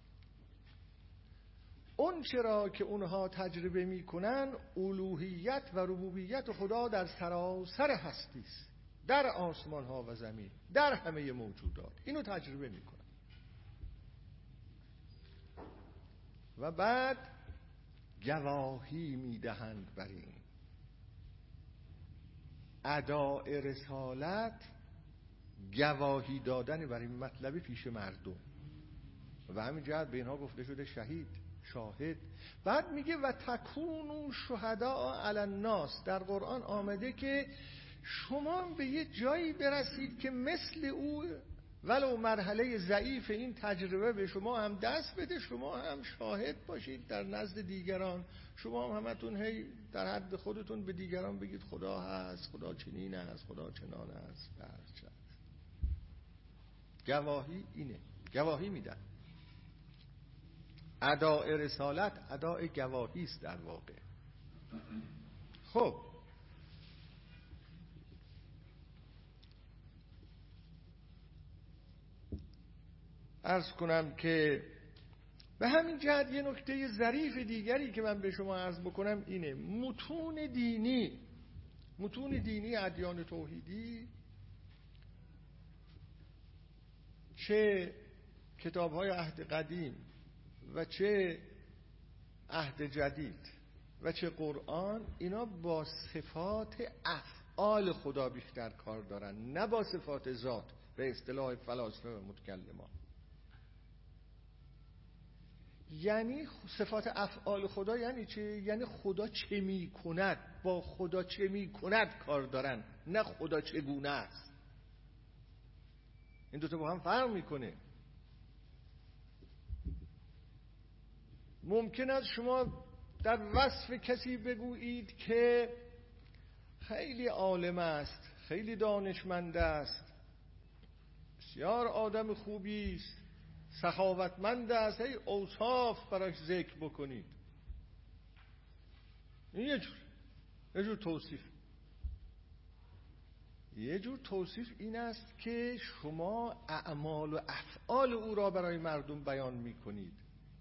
اون چرا که اونها تجربه میکنن الوهیت و ربوبیت خدا در سراسر هستی است، در آسمان ها و زمین، در همه موجودات اینو تجربه میکنن. و بعد گواهی میدهند بر این. اداء رسالت گواهی دادن بر این مطلب پیش مردم و همین جهت به اینها گفته شده شهید، شاهد. بعد میگه و تکونوا شهداء علی الناس. در قرآن آمده که شما به یه جایی برسید که مثل او ولو مرحله ضعیف این تجربه به شما هم دست بده، شما هم شاهد باشید در نزد دیگران. شما هم همتون هی در حد خودتون به دیگران بگید خدا هست، خدا چنین است، خدا چنان است. گواهی اینه، گواهی میدن. اداء رسالت اداء گواهی است در واقع. خب عرض کنم که به همین جهت یه نکته ظریف دیگری که من به شما عرض بکنم اینه: متون دینی ادیان توحیدی، چه کتاب‌های عهد قدیم و چه عهد جدید و چه قرآن، اینا با صفات افعال خدا بیشتر کار دارن، نه با صفات ذات به اصطلاح فلاسفه و متکلمان. یعنی صفات افعال خدا یعنی چه؟ یعنی خدا چه می کند، با خدا چه می کند کار دارن، نه خدا چگونه است. این دوتا با هم فرق میکنه. ممکن است شما در وصف کسی بگویید که خیلی عالم است، خیلی دانشمند است، بسیار آدم خوبی است، سخاوتمند است، هی اوصاف براش ذکر بکنید. این یه جور توصیف. یه جور توصیف این است که شما اعمال و افعال او را برای مردم بیان میکنید.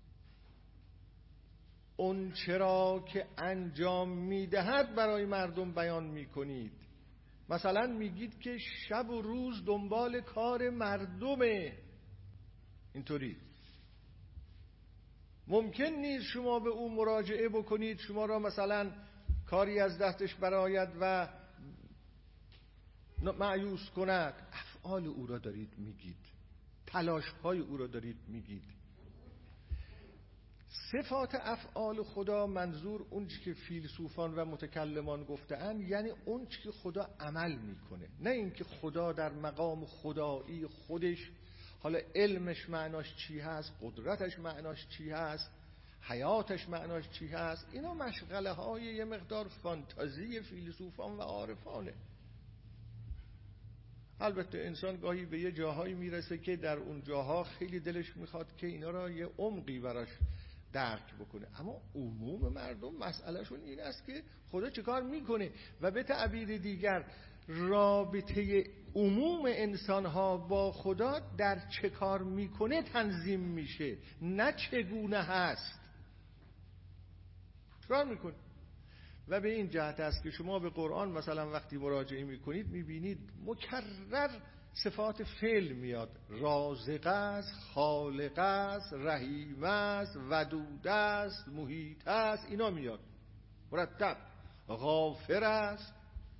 اون چرا که انجام میدهد برای مردم بیان میکنید. مثلا میگید که شب و روز دنبال کار مردمه. اینطوری ممکن نیست شما به او مراجعه بکنید، شما را مثلا کاری از دستش برآید و مایوس کند. افعال او را دارید میگید، تلاش‌های او را دارید میگید. صفات افعال خدا منظور اون چی که فیلسوفان و متکلمان گفته‌اند، یعنی اون چی که خدا عمل میکنه، نه اینکه خدا در مقام خدایی خودش، حالا علمش معناش چی هست، قدرتش معناش چی هست، حیاتش معناش چی هست. اینا مشغله های یه مقدار فانتازی فیلسوفان و عارفانه. البته انسان گاهی به یه جاهایی میرسه که در اون جاها خیلی دلش میخواد که اینا را یه عمقی براش درک بکنه، اما عموم مردم مسئلهشون این است که خدا چه کار میکنه و به تعبیر دیگر رابطه عموم انسانها با خدا در چه کار میکنه تنظیم میشه، نه چگونه هست، چه کار میکنه. و به این جهت است که شما به قرآن مثلا وقتی مراجعه میکنید میبینید مکرر صفات فعل میاد. رازق است، خالق است، رحیم است، ودود است، محیط است، اینا میاد مرتب. غافر است.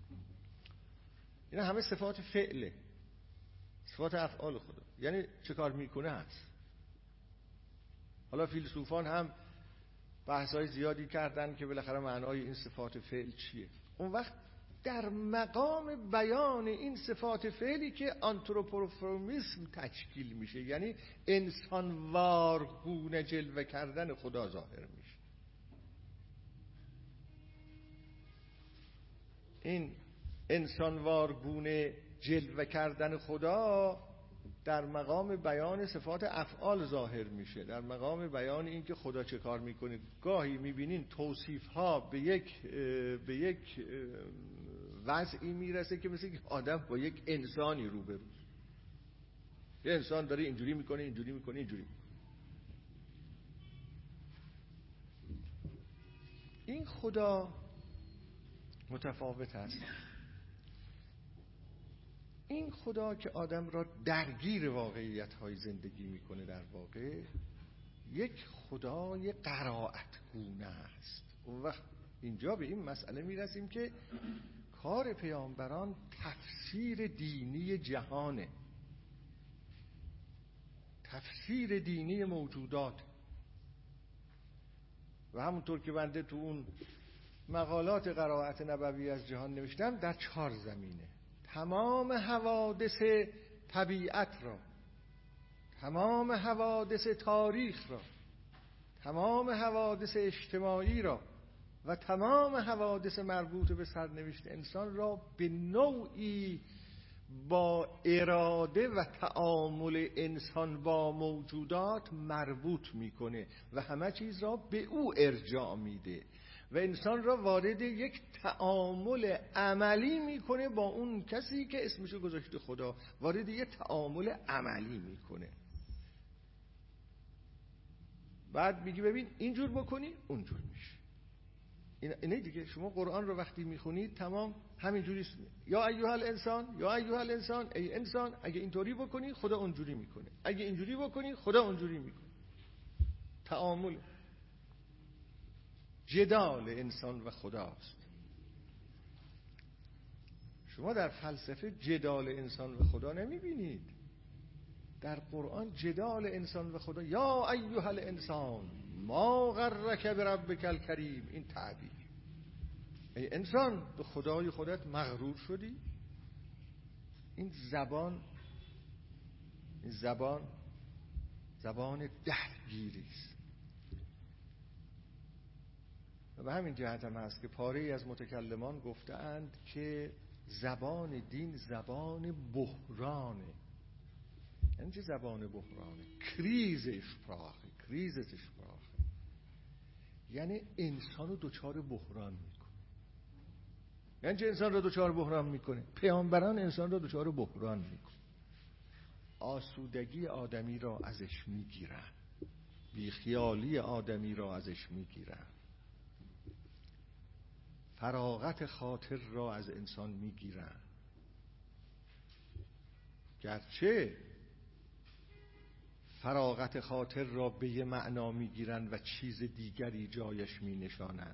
اینا همه صفات فعله، صفات افعال خدا، یعنی چه کار میکنه هست. حالا فیلسوفان هم بحث‌های زیادی کردن که بالاخره معنای این صفات فعل چیه. اون وقت در مقام بیان این صفات فعلی که آنتروپوفورمیسم تشکیل میشه، یعنی انسانوارگونه جلوه کردن خدا ظاهر میشه. این انسانوار گونه جلوه کردن خدا در مقام بیان صفات افعال ظاهر میشه، در مقام بیان این که خدا چه کار میکنه. گاهی میبینین توصیف ها به یک وضعی میرسه که مثل آدم با یک انسانی روبروست. یه انسان داره اینجوری میکنه، اینجوری میکنه، اینجوری میکنه. این خدا متفاوت است. این خدا که آدم را درگیر واقعیت‌های زندگی میکنه، در واقع یک خدای قرائت گونه است. اون وقت اینجا به این مسئله میرسیم که کار پیامبران تفسیر دینی جهانه، تفسیر دینی موجودات. و همونطور که بنده تو اون مقالات قرائت نبوی از جهان نوشتم، در 4 زمینه تمام حوادث طبیعت را، تمام حوادث تاریخ را، تمام حوادث اجتماعی را و تمام حوادث مربوط به سرنوشت انسان را به نوعی با اراده و تعامل انسان با موجودات مربوط میکنه و همه چیز را به او ارجاع میده و انسان را وارد یک تعامل عملی میکنه با اون کسی که اسمشو گذاشته خدا، وارد یک تعامل عملی میکنه. بعد میگی ببین اینجور بکنی اونجور میشه. اینه دیگه. شما قرآن رو وقتی میخونید تمام همینجوری است. یا ایها الانسان، یا ایها الانسان، ای انسان، اگه اینطوری بکنی خدا اونجوری میکنه، اگه اینجوری بکنی خدا اونجوری میکنه. تعامل، جدال انسان و خداست. شما در فلسفه جدال انسان و خدا نمیبینید، در قرآن جدال انسان و خدا. یا ایها الانسان ما غرک بربک الکریم، این تعبیر. ای انسان به خدای خودت مغرور شدی. این زبان درگیری است. و به همین جهت هم هست که پاره‌ای از متکلمان گفتند که زبان دین زبان بحرانه. یعنی چه زبان بحرانه؟ کریز اشپراخه. یعنی انسان رو دچار بحران میکنه. یعنی چه انسان رو دچار بحران میکنه؟ پیامبران انسان رو دچار بحران میکنه. آسودگی آدمی را ازش میگیرن، بیخیالی آدمی را ازش میگیرن، فراغت خاطر را از انسان میگیرن. گرچه فراغت خاطر را به یه معنا میگیرن و چیز دیگری جایش مینشانند،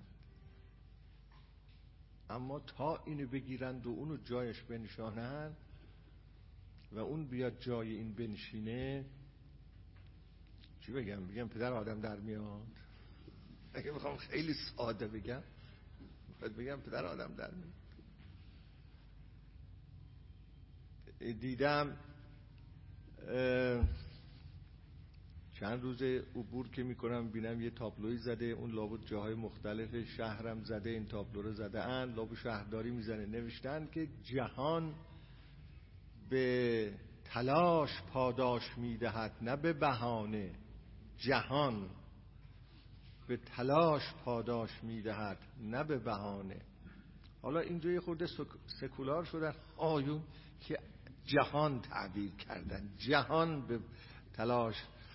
اما تا اینو بگیرند و اونو جایش بنشانند و اون بیاد جای این بنشینه، چی بگم پدر آدم در میاد. اگه بخوام خیلی ساده بگم بگم پدر آدم در میاد. دیدم چند روز عبور که میکنم بینم یه تابلوی زده، اون لابد جاهای مختلف شهرم زده، این تابلو رو زده اند، لابد شهرداری میزنه، نوشتن که جهان به تلاش پاداش میدهد نه به بهانه. جهان به تلاش پاداش میدهد نه به بهانه. حالا اینجا یه خورده سکولار شدن آیون که جهان تعبیر کردن، جهان به تلاش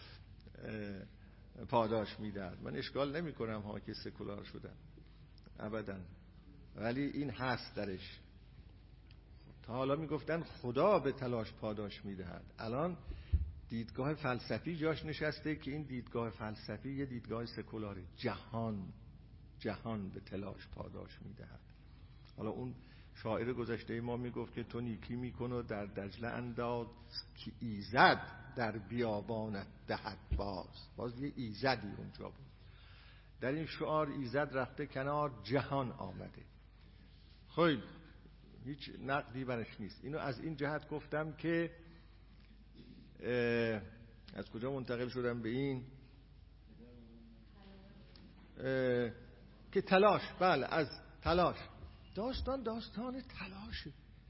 پاداش میدهد. من اشکال نمی کنم ها که سکولار شدن ابدا، ولی این هست درش. تا حالا میگفتن خدا به تلاش پاداش میدهد، الان دیدگاه فلسفی جاش نشسته که این دیدگاه فلسفی یه دیدگاه سکولاره. جهان به تلاش پاداش میدهد. حالا اون شاعر گذشته ما میگفت که تو نیکی میکن و در دجله انداز که ایزد در بیابانت دهد باز یه ایزدی اونجا بود. در این شعار ایزد رفته کنار، جهان آمده. خیلی هیچ نقدی برش نیست. اینو از این جهت گفتم که از کجا منتقل شدم به این که تلاش، بله، از تلاش داستان تلاشه.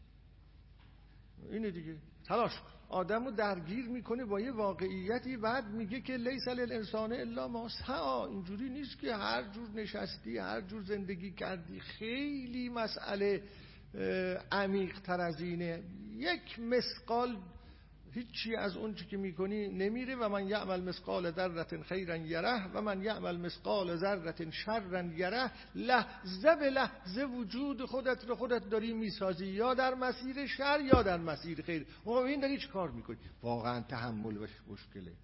اینه دیگه، تلاش کن. آدمو درگیر میکنه با یه واقعیتی، بعد میگه که لیس للانسان الا ما سعی. اینجوری نیست که هر جور نشستی هر جور زندگی کردی. خیلی مسئله عمیق تر از اینه. یک مثقال هیچی از اون چی که میکنی نمیره. و من یعمل مثقال ذره خیرا یره و من یعمل مثقال ذره شرا یره. لحظه به لحظه وجود خودت رو خودت داری میسازی، یا در مسیر شر یا در مسیر خیر. اون این داری چی کار میکنی؟ واقعا تحمل مشکله،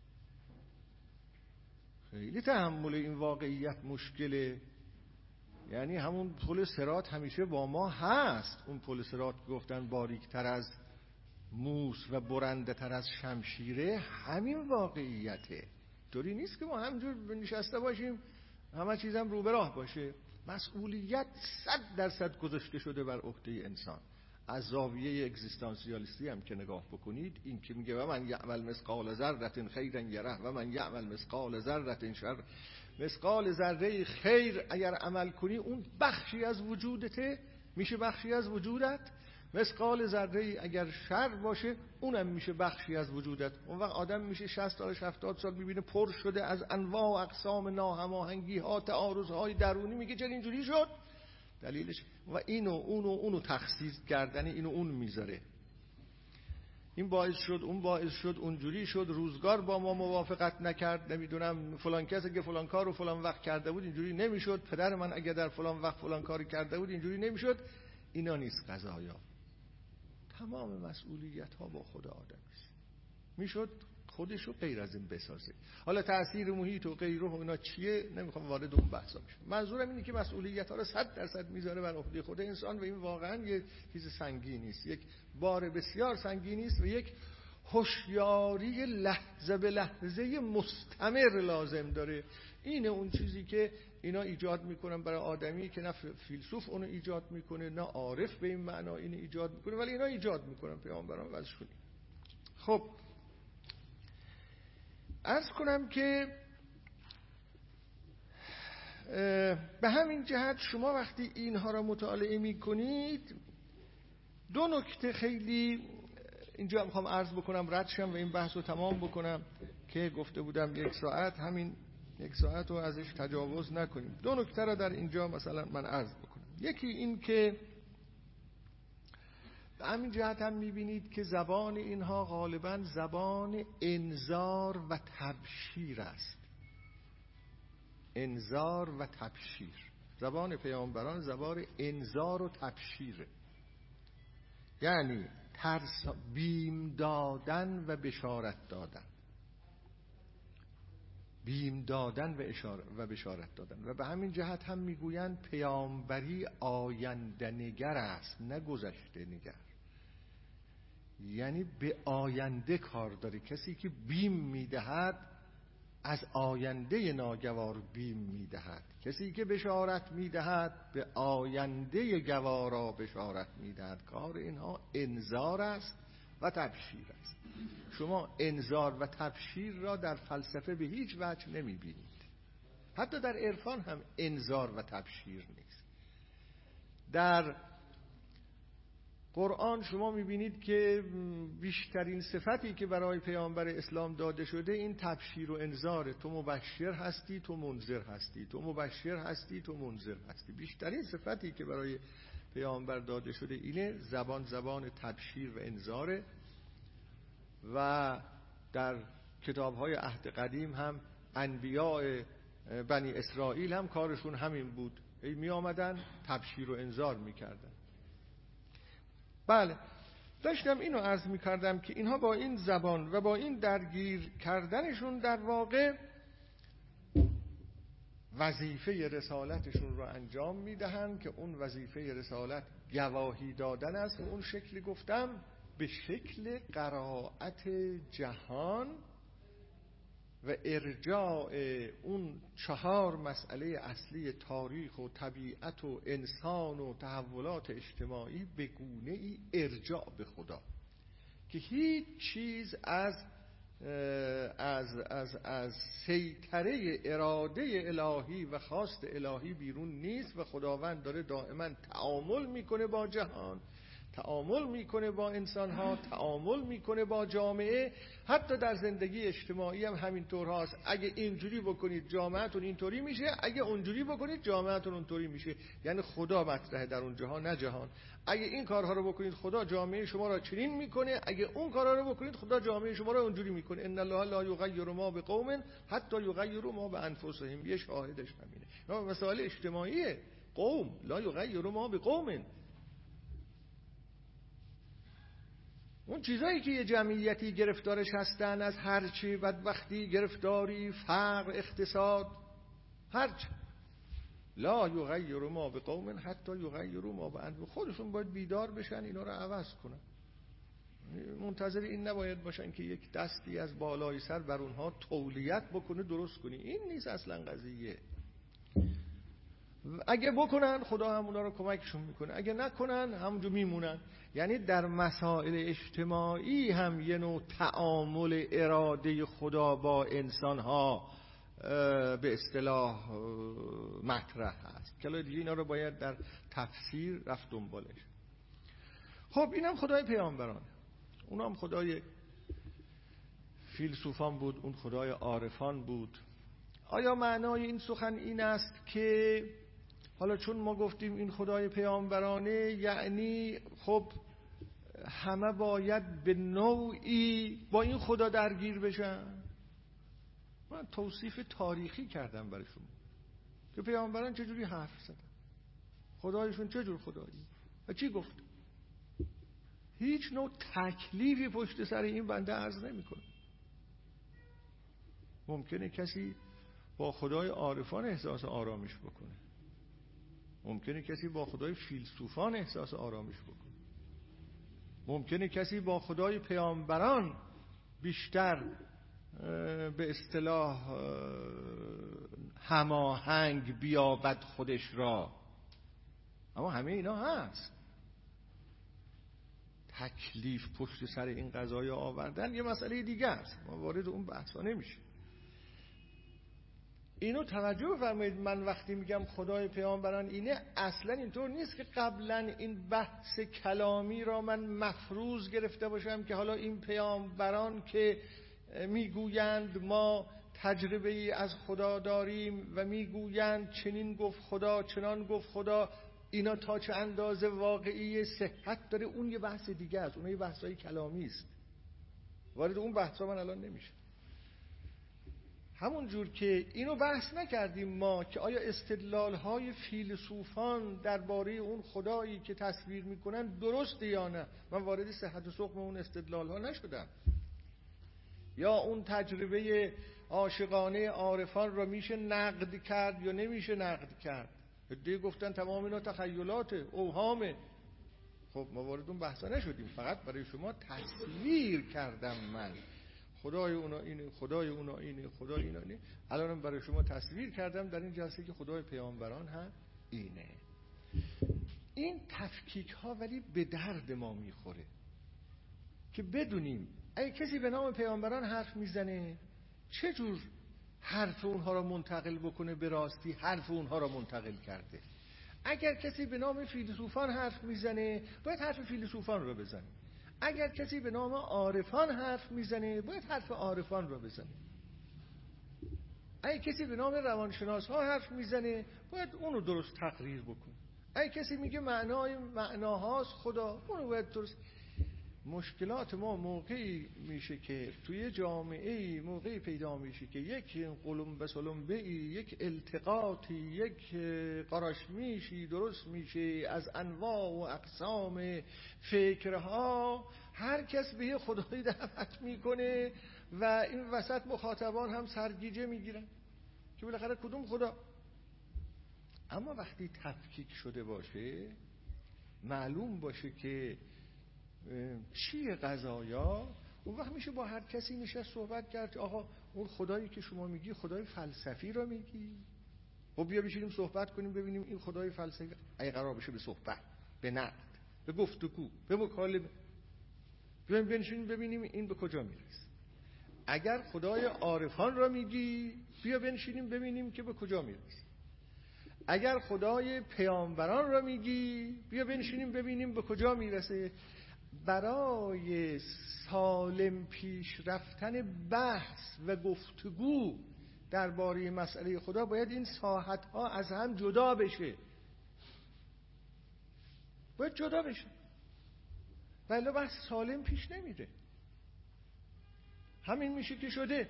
خیلی تحمل این واقعیت مشکله. یعنی همون پل صراط همیشه با ما هست. اون پل صراط گفتن باریکتر از موس و برنده تر از شمشیره، همین واقعیته. طوری نیست که ما همجور نشسته باشیم همه چیزم رو به راه باشه. مسئولیت 100% گذاشته شده بر عهده انسان. از زاویه اگزیستانسیالیستی هم که نگاه بکنید، این که میگه و من یعمل مثقال ذره خیرا یره و من یعمل مثقال ذره شر. مثقال ذره خیر اگر عمل کنی اون بخشی از وجودته، میشه بخشی از وجودت. مثقال ذره اگر شر باشه اونم میشه بخشی از وجودت. اون وقت آدم میشه 60 سال 70 سال میبینه پر شده از انواع و اقسام ناهماهنگی ها، تعارض های درونی. میگه چرا اینجوری شد؟ دلیلش و اونو تخصیص کردن اینو اون میذاره. این باعث شد، اون باعث شد، اونجوری شد، روزگار با ما موافقت نکرد، نمیدونم فلان کس اگه فلان کارو فلان وقت کرده بود اینجوری نمیشد، پدر من اگه در فلان وقت فلان کاری کرده بود اینجوری نمیشد. اینا نیست قضایا. تمام مسئولیت ها با خود آدم است. میشد خودشو غیر از این بسازه. حالا تأثیر محیط و غیره و اینا چیه نمیخوام وارد اون بحثا بشم. منظورم اینه که مسئولیت ها رو 100% میذاره بر عهده خود انسان و این واقعا یه چیز سنگینی است، یک بار بسیار سنگینی است و یک هوشیاری لحظه به لحظه مستمر لازم داره. اینه اون چیزی که اینا ایجاد میکنن برای آدمی که نه فیلسوف اونو ایجاد میکنه نه عارف به این معنا اینو ایجاد میکنه، ولی اینا ایجاد میکنن پیامبران واسه کنیم. خب عرض کنم که به همین جهت شما وقتی اینها را مطالعه میکنید، دو نکته خیلی اینجا میخوام عرض بکنم رد شم و این بحث رو تمام بکنم که گفته بودم 1 ساعت، همین 1 ساعت رو ازش تجاوز نکنیم. دو نکته را در اینجا مثلا من عرض بکنم. یکی این که به همین جهت هم میبینید که زبان اینها غالبا زبان انذار و تبشیر است. انذار و تبشیر. زبان پیامبران زبان انذار و تبشیره، یعنی ترس، بیم دادن و بشارت دادن. بیم دادن و بشارت دادن. و به همین جهت هم میگویند پیامبری آینده نگر است نه گذشته نگر. یعنی به آینده کار داره. کسی که بیم میدهد از آینده ناگوار بیم میدهد. کسی که بشارت میدهد به آینده گوارا بشارت میدهد. کار اینها انذار است و تبشیر است. شما انذار و تبشیر را در فلسفه به هیچ وجه نمیبینید. حتی در عرفان هم انذار و تبشیر نیست. در قرآن شما میبینید که بیشترین صفتی که برای پیامبر اسلام داده شده این تبشیر و انذاره. تو مبشر هستی، تو منذر هستی، تو مبشر هستی، تو منذر هستی. بیشترین صفتی که برای پیامبر داده شده اینه. زبان تبشیر و انذاره. و در کتاب‌های عهد قدیم هم انبیاء بنی اسرائیل هم کارشون همین بود. می آمدن تبشیر و انذار میکردن. بله، داشتم اینو عرض میکردم که اینها با این زبان و با این درگیر کردنشون در واقع وظیفه رسالتشون رو انجام میدهن که اون وظیفه رسالت گواهی دادن است. و اون شکلی گفتم به شکل قرائت جهان و ارجاع اون 4 مسئله اصلی تاریخ و طبیعت و انسان و تحولات اجتماعی به گونه‌ای ارجاع به خدا که هیچ چیز از از سیطره اراده الهی و خواست الهی بیرون نیست و خداوند داره دائما تعامل میکنه با جهان، تعامل میکنه با انسانها، تعامل میکنه با جامعه. حتی در زندگی اجتماعی هم همینطور هاست. اگه اینجوری بکنید جامعهتون اینطوری میشه، اگه اونجوری بکنید جامعهتون اونطوری میشه. یعنی خدا مطرحه در اون جهان، نه جهان. اگه این کارها رو بکنید خدا جامعه شما را چنین میکنه، اگه اون کارها رو بکنید خدا جامعه شما را اونجوری میکنه. ان الله لا یغیر ما بقوم حتی یغیروا ما بانفسهم. یه شاهدش همینه. مسائل اجتماعی قوم لا یغیر ما بقوم، اون چیزایی که یه جمعیتی گرفتارش هستن از هرچی، بدبختی، گرفتاری، فقر، اقتصاد، هرچی، لا یغیر ما بقوم حتی یغیروا ما بانفسهم. خودشون باید بیدار بشن اینا رو عوض کنن. منتظر این نباید باشن که یک دستی از بالای سر بر اونها تولیت بکنه درست کنی. این نیست اصلا قضیه. اگه بکنن خدا هم اونا رو کمکشون میکنه، اگه نکنن همونجا میمونن. یعنی در مسائل اجتماعی هم یه نوع تعامل اراده خدا با انسانها به اصطلاح مطرح هست که دیگه اینا رو باید در تفسیر رفت دنبالش. خب اینم خدای پیامبران، اونم خدای فیلسوفان بود، اون خدای عارفان بود. آیا معنای این سخن این است که حالا چون ما گفتیم این خدای پیامبرانه یعنی خب همه باید به نوعی با این خدا درگیر بشن؟ من توصیف تاریخی کردم برای شما که پیامبران چجوری حرف زدن، خدایشون چجور خدایی و چی گفت. هیچ نوع تکلیفی پشت سر این بنده عرض نمی‌کنه. ممکنه کسی با خدای عارفان احساس آرامش بکنه، ممکنه کسی با خدای فیلسوفان احساس آرامش بکنه، ممکنه کسی با خدای پیامبران بیشتر به اصطلاح هماهنگ بیابد خودش را. اما همه اینا هست. تکلیف پشت سر این قضایا آوردن یه مسئله دیگه است، ما وارد اون بحثا نمیشه. اینو توجه بفرمایید. من وقتی میگم خدای پیامبران اینه، اصلا اینطور نیست که قبلا این بحث کلامی را من مفروض گرفته باشم که حالا این پیامبران که میگویند ما تجربه ای از خدا داریم و میگویند چنین گفت خدا چنان گفت خدا، اینا تا چه اندازه واقعی صحت داره، اون یه بحث دیگه است. اون یه بحثای کلامی است. وارد اون بحثا من الان نمیشه. همون جور که اینو بحث نکردیم ما که آیا استدلال‌های فیلسوفان درباره اون خدایی که تصویر میکنن درسته یا نه، من وارد صحت و سقم اون استدلال‌ها نشدم. یا اون تجربه عاشقانه عارفان را میشه نقد کرد یا نمیشه نقد کرد. عده‌ای گفتن تمام اینا تخیلات، اوهامه. خب ما وارد اون بحثا نشدیم، فقط برای شما تصویر کردم من خدای اونا اینه، خدای اونا اینه، خدای اینا اینه. الانم برای شما تصویر کردم در این جلسه که خدای پیامبران هم اینه. این تفکیک ها ولی به درد ما میخوره که بدونیم اگه کسی به نام پیامبران حرف میزنه چه جور حرف اونها را منتقل بکنه، به راستی حرف اونها را منتقل کرده. اگر کسی به نام فیلسوفان حرف میزنه باید حرف فیلسوفان را بزنه. اگر کسی به نام عارفان حرف میزنه باید حرف عارفان را بزنه. اگر کسی به نام روانشناس ها حرف میزنه باید اونو درست تقریر بکنه. اگر کسی میگه معناهاست خدا، اونو باید درست. مشکلات ما موقعی میشه که توی جامعه موقعی پیدا میشه که یک قلم به سلمبه یک التقاطی، یک قراشمیشی درست میشه از انواع و اقسام فکرها. هر کس به یه خدایی دعوت میکنه و این وسط مخاطبان هم سرگیجه میگیرن که بالاخره کدوم خدا. اما وقتی تفکیک شده باشه، معلوم باشه که چیه قضایا، اون وقت میشه با هر کسی نشست صحبت کرد. آقا اون خدایی که شما میگی خدای فلسفی رو میگی؟ خب بیا بشینیم صحبت کنیم ببینیم این خدای فلسفی اگه قرار بشه به صحبت، به نقد، به گفتگو، به مکالمه، بنشینیم ببینیم این به کجا میرسه. اگر خدای عارفان را میگی بیا بنشینیم ببینیم که به کجا میرسه. اگر خدای پیامبران را میگی بیا بنشینیم ببینیم به کجا میرسه. برای سالم پیش رفتن بحث و گفتگو درباره مسئله خدا باید این ساحت‌ها از هم جدا بشه. باید جدا بشه، ولی بحث سالم پیش نمیره. همین میشه که شده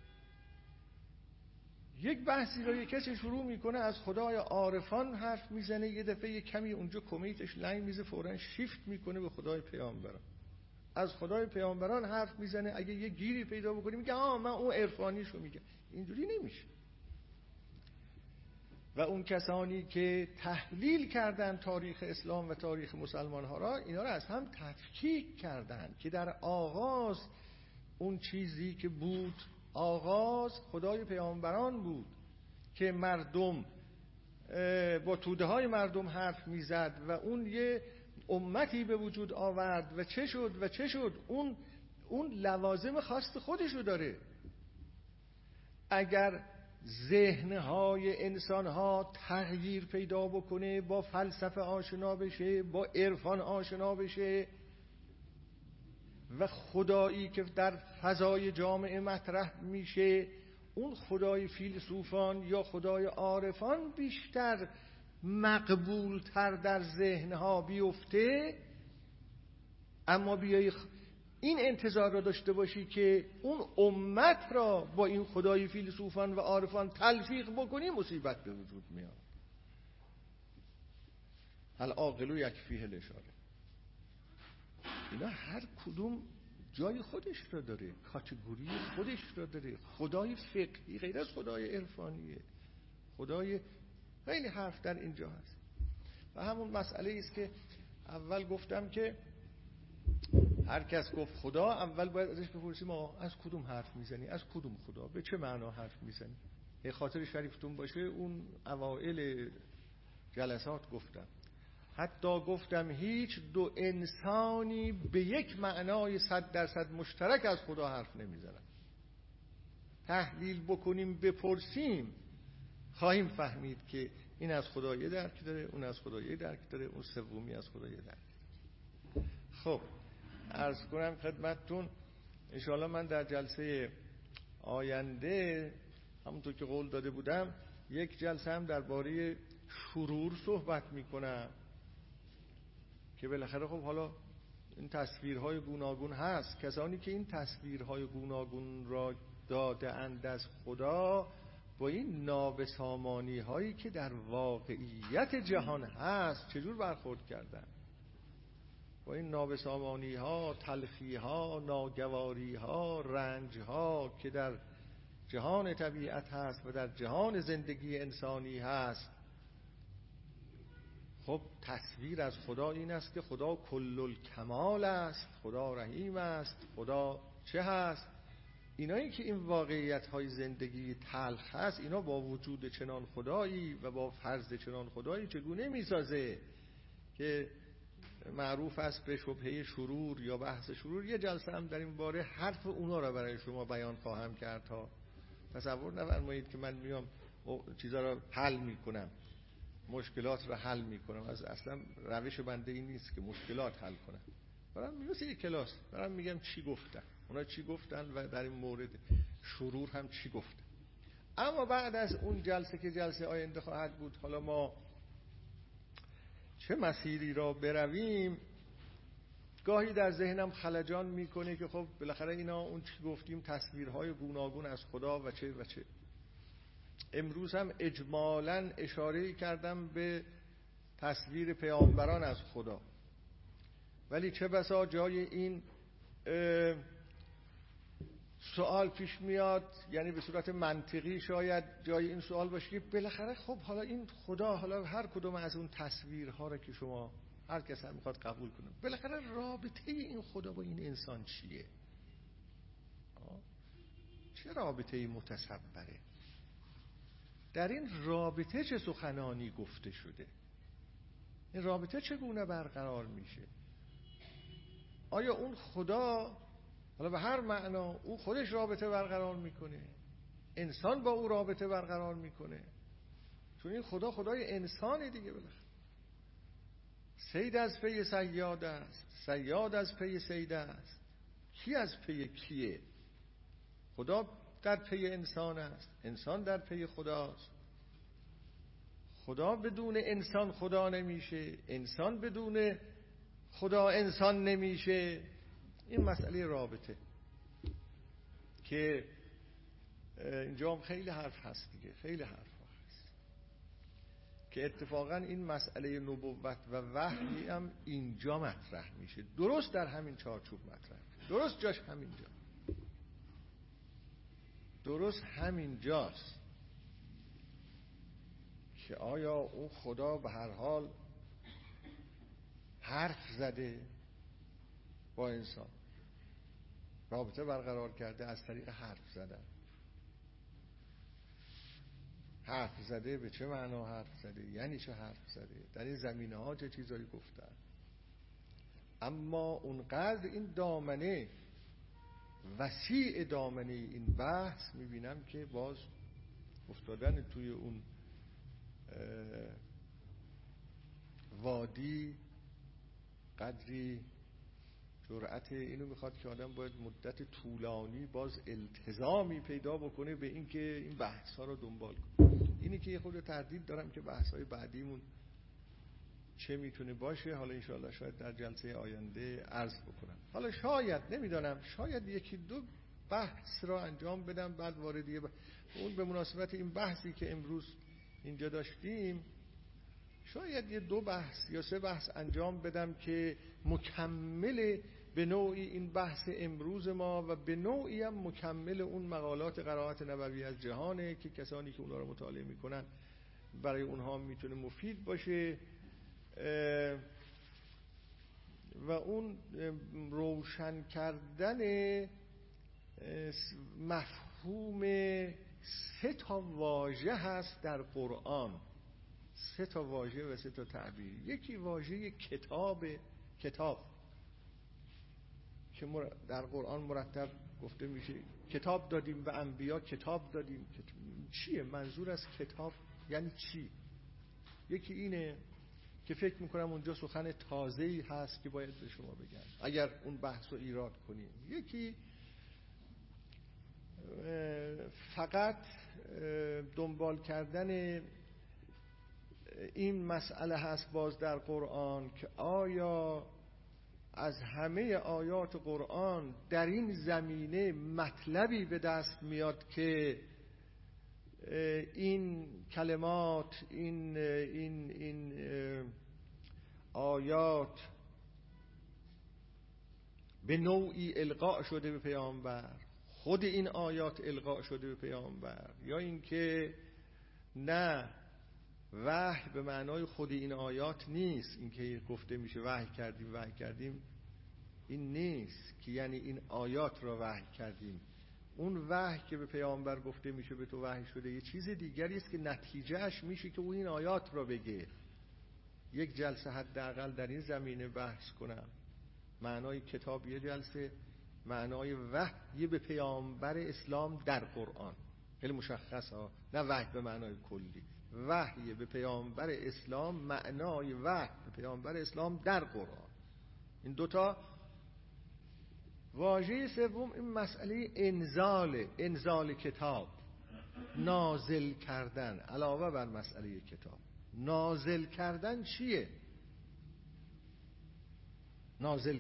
یک بحثی رو یک کسی شروع میکنه از خدای عارفان حرف میزنه، یه دفعه یک کمی اونجا کمیتش لنگ میزه، فوراً شیفت میکنه به خدای پیامبران. از خدای پیامبران حرف میزنه، اگه یه گیری پیدا بکنه میگه من اون عرفانیشو میگم. اینجوری نمیشه. و اون کسانی که تحلیل کردن تاریخ اسلام و تاریخ مسلمان ها را، اینا را از هم تفکیک کردن که در آغاز اون چیزی که بود، آغاز خدای پیامبران بود که مردم با توده های مردم حرف میزد و اون یه امتی به وجود آورد و چه شد اون لوازم خاص خودشو داره. اگر ذهنهای انسانها تغییر پیدا بکنه، با فلسفه آشنا بشه، با عرفان آشنا بشه و خدایی که در فضای جامعه مطرح میشه، اون خدای فیلسوفان یا خدای عارفان بیشتر مقبول تر در ذهنها بیفته، اما بیایی این انتظار را داشته باشی که اون امت را با این خدای فیلسوفان و عارفان تلفیق بکنی، مصیبت به وجود میاد. العاقل یکفیه الاشاره. اینا هر کدوم جای خودش را داره، کاتگوری خودش را داره. خدای فقهی غیر از خدای عرفانیه. خدای خیلی حرف در اینجا هست. و همون مسئله است که اول گفتم که هر کس گفت خدا، اول باید ازش بپرسیم از کدوم حرف میزنی؟ از کدوم خدا؟ به چه معنا حرف میزنی؟ یه خاطر شریفتون باشه، اون اوائل جلسات گفتم، حتی گفتم هیچ دو انسانی به یک معنای 100% مشترک از خدا حرف نمیزنن. تحلیل بکنیم بپرسیم خواهیم فهمید که این از خدا یه درک داره، اون از خدا یه درک داره، اون سومی از خدا یه درک داره. خب عرض کنم خدمتتون، انشاءالله من در جلسه آینده همونطور که قول داده بودم یک جلسه هم درباره شرور صحبت میکنم که بالاخره خب حالا این تصویرهای گوناگون هست. کسانی که این تصویرهای گوناگون را داده اند از خدا، با این نابسامانی هایی که در واقعیت جهان هست چجور برخورد کردن؟ با این نابسامانی ها، تلخی ها، ناگواری ها، رنج ها که در جهان طبیعت هست و در جهان زندگی انسانی هست. خب تصویر از خدا این است که خدا کل الکمال است، خدا رحیم است، خدا چه هست؟ اینایی که این واقعیت های زندگی تلخ هست، اینا با وجود چنان خدایی و با فرض چنان خدایی چگونه میسازه که معروف است به شبهه شرور یا بحث شرور. یه جلسه هم در این باره حرف اونا را برای شما بیان خواهم کرد تا تصور نفرمایید که من میام چیزا را حل میکنم، مشکلات را حل میکنم. اصلا روش بنده این نیست که مشکلات حل کنم. برام میرسه یک کلاس برام میگم چی گفتن، اونا چی گفتن و در این مورد شرور هم چی گفتن. اما بعد از اون جلسه که جلسه آینده خواهد بود، حالا ما چه مسیری را برویم، گاهی در ذهنم خلجان میکنه که خب بالاخره اینا اون چی گفتیم تصویرهای گوناگون از خدا و چه و چه. امروز هم اجمالاً اشاره کردم به تصویر پیامبران از خدا، ولی چه بسا جای این سوال پیش میاد، یعنی به صورت منطقی شاید جای این سوال باشه که بالاخره خب حالا این خدا، حالا هر کدوم از اون تصویرها را که شما هر کس هم میخواد قبول کنه، بالاخره رابطه این خدا با این انسان چیه؟ چه رابطه متصوره؟ در این رابطه چه سخنانی گفته شده؟ این رابطه چگونه برقرار میشه؟ آیا اون خدا حالا به هر معنا او خودش رابطه برقرار میکنه، انسان با او رابطه برقرار میکنه، چون این خدا خدای انسانه دیگه. بالاخره صید از پی صیاد است، صیاد از پی صید است. کی از پی کیه؟ خدا در پی انسان است، انسان در پی خداست. خدا بدون انسان خدا نمیشه، انسان بدون خدا انسان نمیشه. این مسئله رابطه که اینجا هم خیلی حرف هست دیگه، خیلی حرف هست که اتفاقا این مسئله نبوت و وحی هم اینجا مطرح میشه، درست در همین چارچوب مطرح میشه، درست جاش همینجا، درست همینجاست که آیا اون خدا به هر حال حرف زده با انسان، رابطه برقرار کرده از طریق حرف زدن. حرف زده به چه معنا حرف زده؟ یعنی چه حرف زده؟ در این زمینه ها چه چیزایی گفتن؟ اما اونقدر این دامنه وسیع، دامنه این بحث، میبینم که باز افتادن توی اون وادی قدری جرأت اینو میخواد که آدم باید مدت طولانی باز التزامی پیدا بکنه به این که این بحث ها رو دنبال کنه. اینی که یه خود تردید دارم که بحث های بعدیمون چه میتونه باشه. حالا انشاءالله شاید در جلسه آینده عرض بکنم. حالا شاید، نمیدونم، شاید یکی دو بحث را انجام بدم بعد واردیه اون به مناسبت این بحثی که امروز اینجا داشتیم، شاید یه دو بحث یا سه بحث انجام بدم که مکمل به نوعی این بحث امروز ما و به نوعی هم مکمل اون مقالات قرائت نبوی از جهانه که کسانی که اونا رو مطالعه میکنن برای اونها میتونه مفید باشه و اون روشن کردن مفهوم سه تا واژه هست در قرآن، سه تا واژه و سه تا تعبیر. یکی واژه کتاب که در قرآن مرتب گفته میشه کتاب دادیم به انبیا، کتاب دادیم. چیه منظور از کتاب؟ یعنی چی؟ یکی اینه که فکر میکنم اونجا سخن تازه‌ای هست که باید به شما بگم اگر اون بحث رو ایراد کنیم. یکی فقط دنبال کردن این مسئله هست باز در قرآن که آیا از همه آیات قرآن در این زمینه مطلبی به دست میاد که این کلمات، این آیات به نوعی القاء شده به پیامبر، خود این آیات القاء شده به پیامبر، یا اینکه نه وحی به معنای خود این آیات نیست، اینکه گفته میشه وحی کردیم این نیست که یعنی این آیات را وحی کردیم. اون وحی که به پیامبر گفته میشه به تو وحی شده یه چیز دیگری است که نتیجهش میشه که او این آیات را بگه. یک جلسه حداقل در این زمینه بحث کنم. معنای کتاب یه جلسه، معنای وحی به پیامبر اسلام در قرآن خیلی مشخص ها، نه وحی به معنای کلی. وحی به پیامبر اسلام، معنای وحی به پیامبر اسلام در قرآن. این دوتا. واژه سوم این مسئله انزال کتاب، نازل کردن. علاوه بر مسئله کتاب، نازل کردن چیه؟ نازل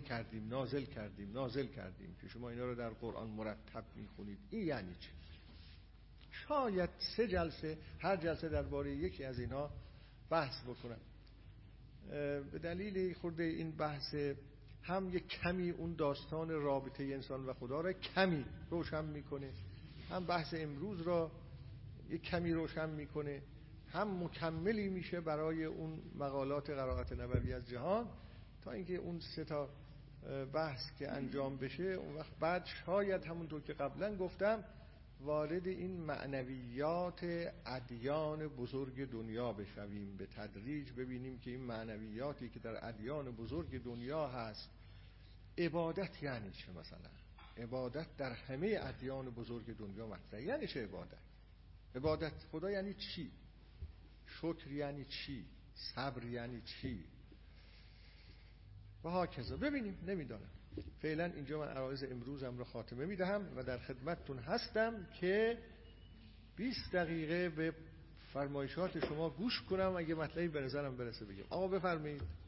کردیم که شما اینا رو در قرآن مرتب میخونید. این یعنی چی؟ شاید سه جلسه، هر جلسه درباره یکی از اینا بحث بکنم. به دلیل خورده این بحث هم یک کمی اون داستان رابطه انسان و خدا را کمی روشن میکنه، هم بحث امروز را یک کمی روشن میکنه، هم مکملی میشه برای اون مقالات قرائت نبوی از جهان، تا اینکه اون سه تا بحث که انجام بشه اون وقت بعد شاید همونطور که قبلا گفتم وارد این معنویات ادیان بزرگ دنیا بشویم. به تدریج ببینیم که این معنویاتی که در ادیان بزرگ دنیا هست، عبادت یعنی چه مثلا؟ عبادت در همه ادیان بزرگ دنیا مطرحه. یعنی چه عبادت؟ عبادت خدا یعنی چی؟ شکر یعنی چی؟ صبر یعنی چی؟ و هاکذا. ببینیم، نمیدانم. فعلا اینجا من عرایض امروزم رو خاتمه میدهم و در خدمتتون هستم که 20 دقیقه به فرمایشات شما گوش کنم، اگه مطلبی به نظرم برسه بگم. آقا بفرمایید.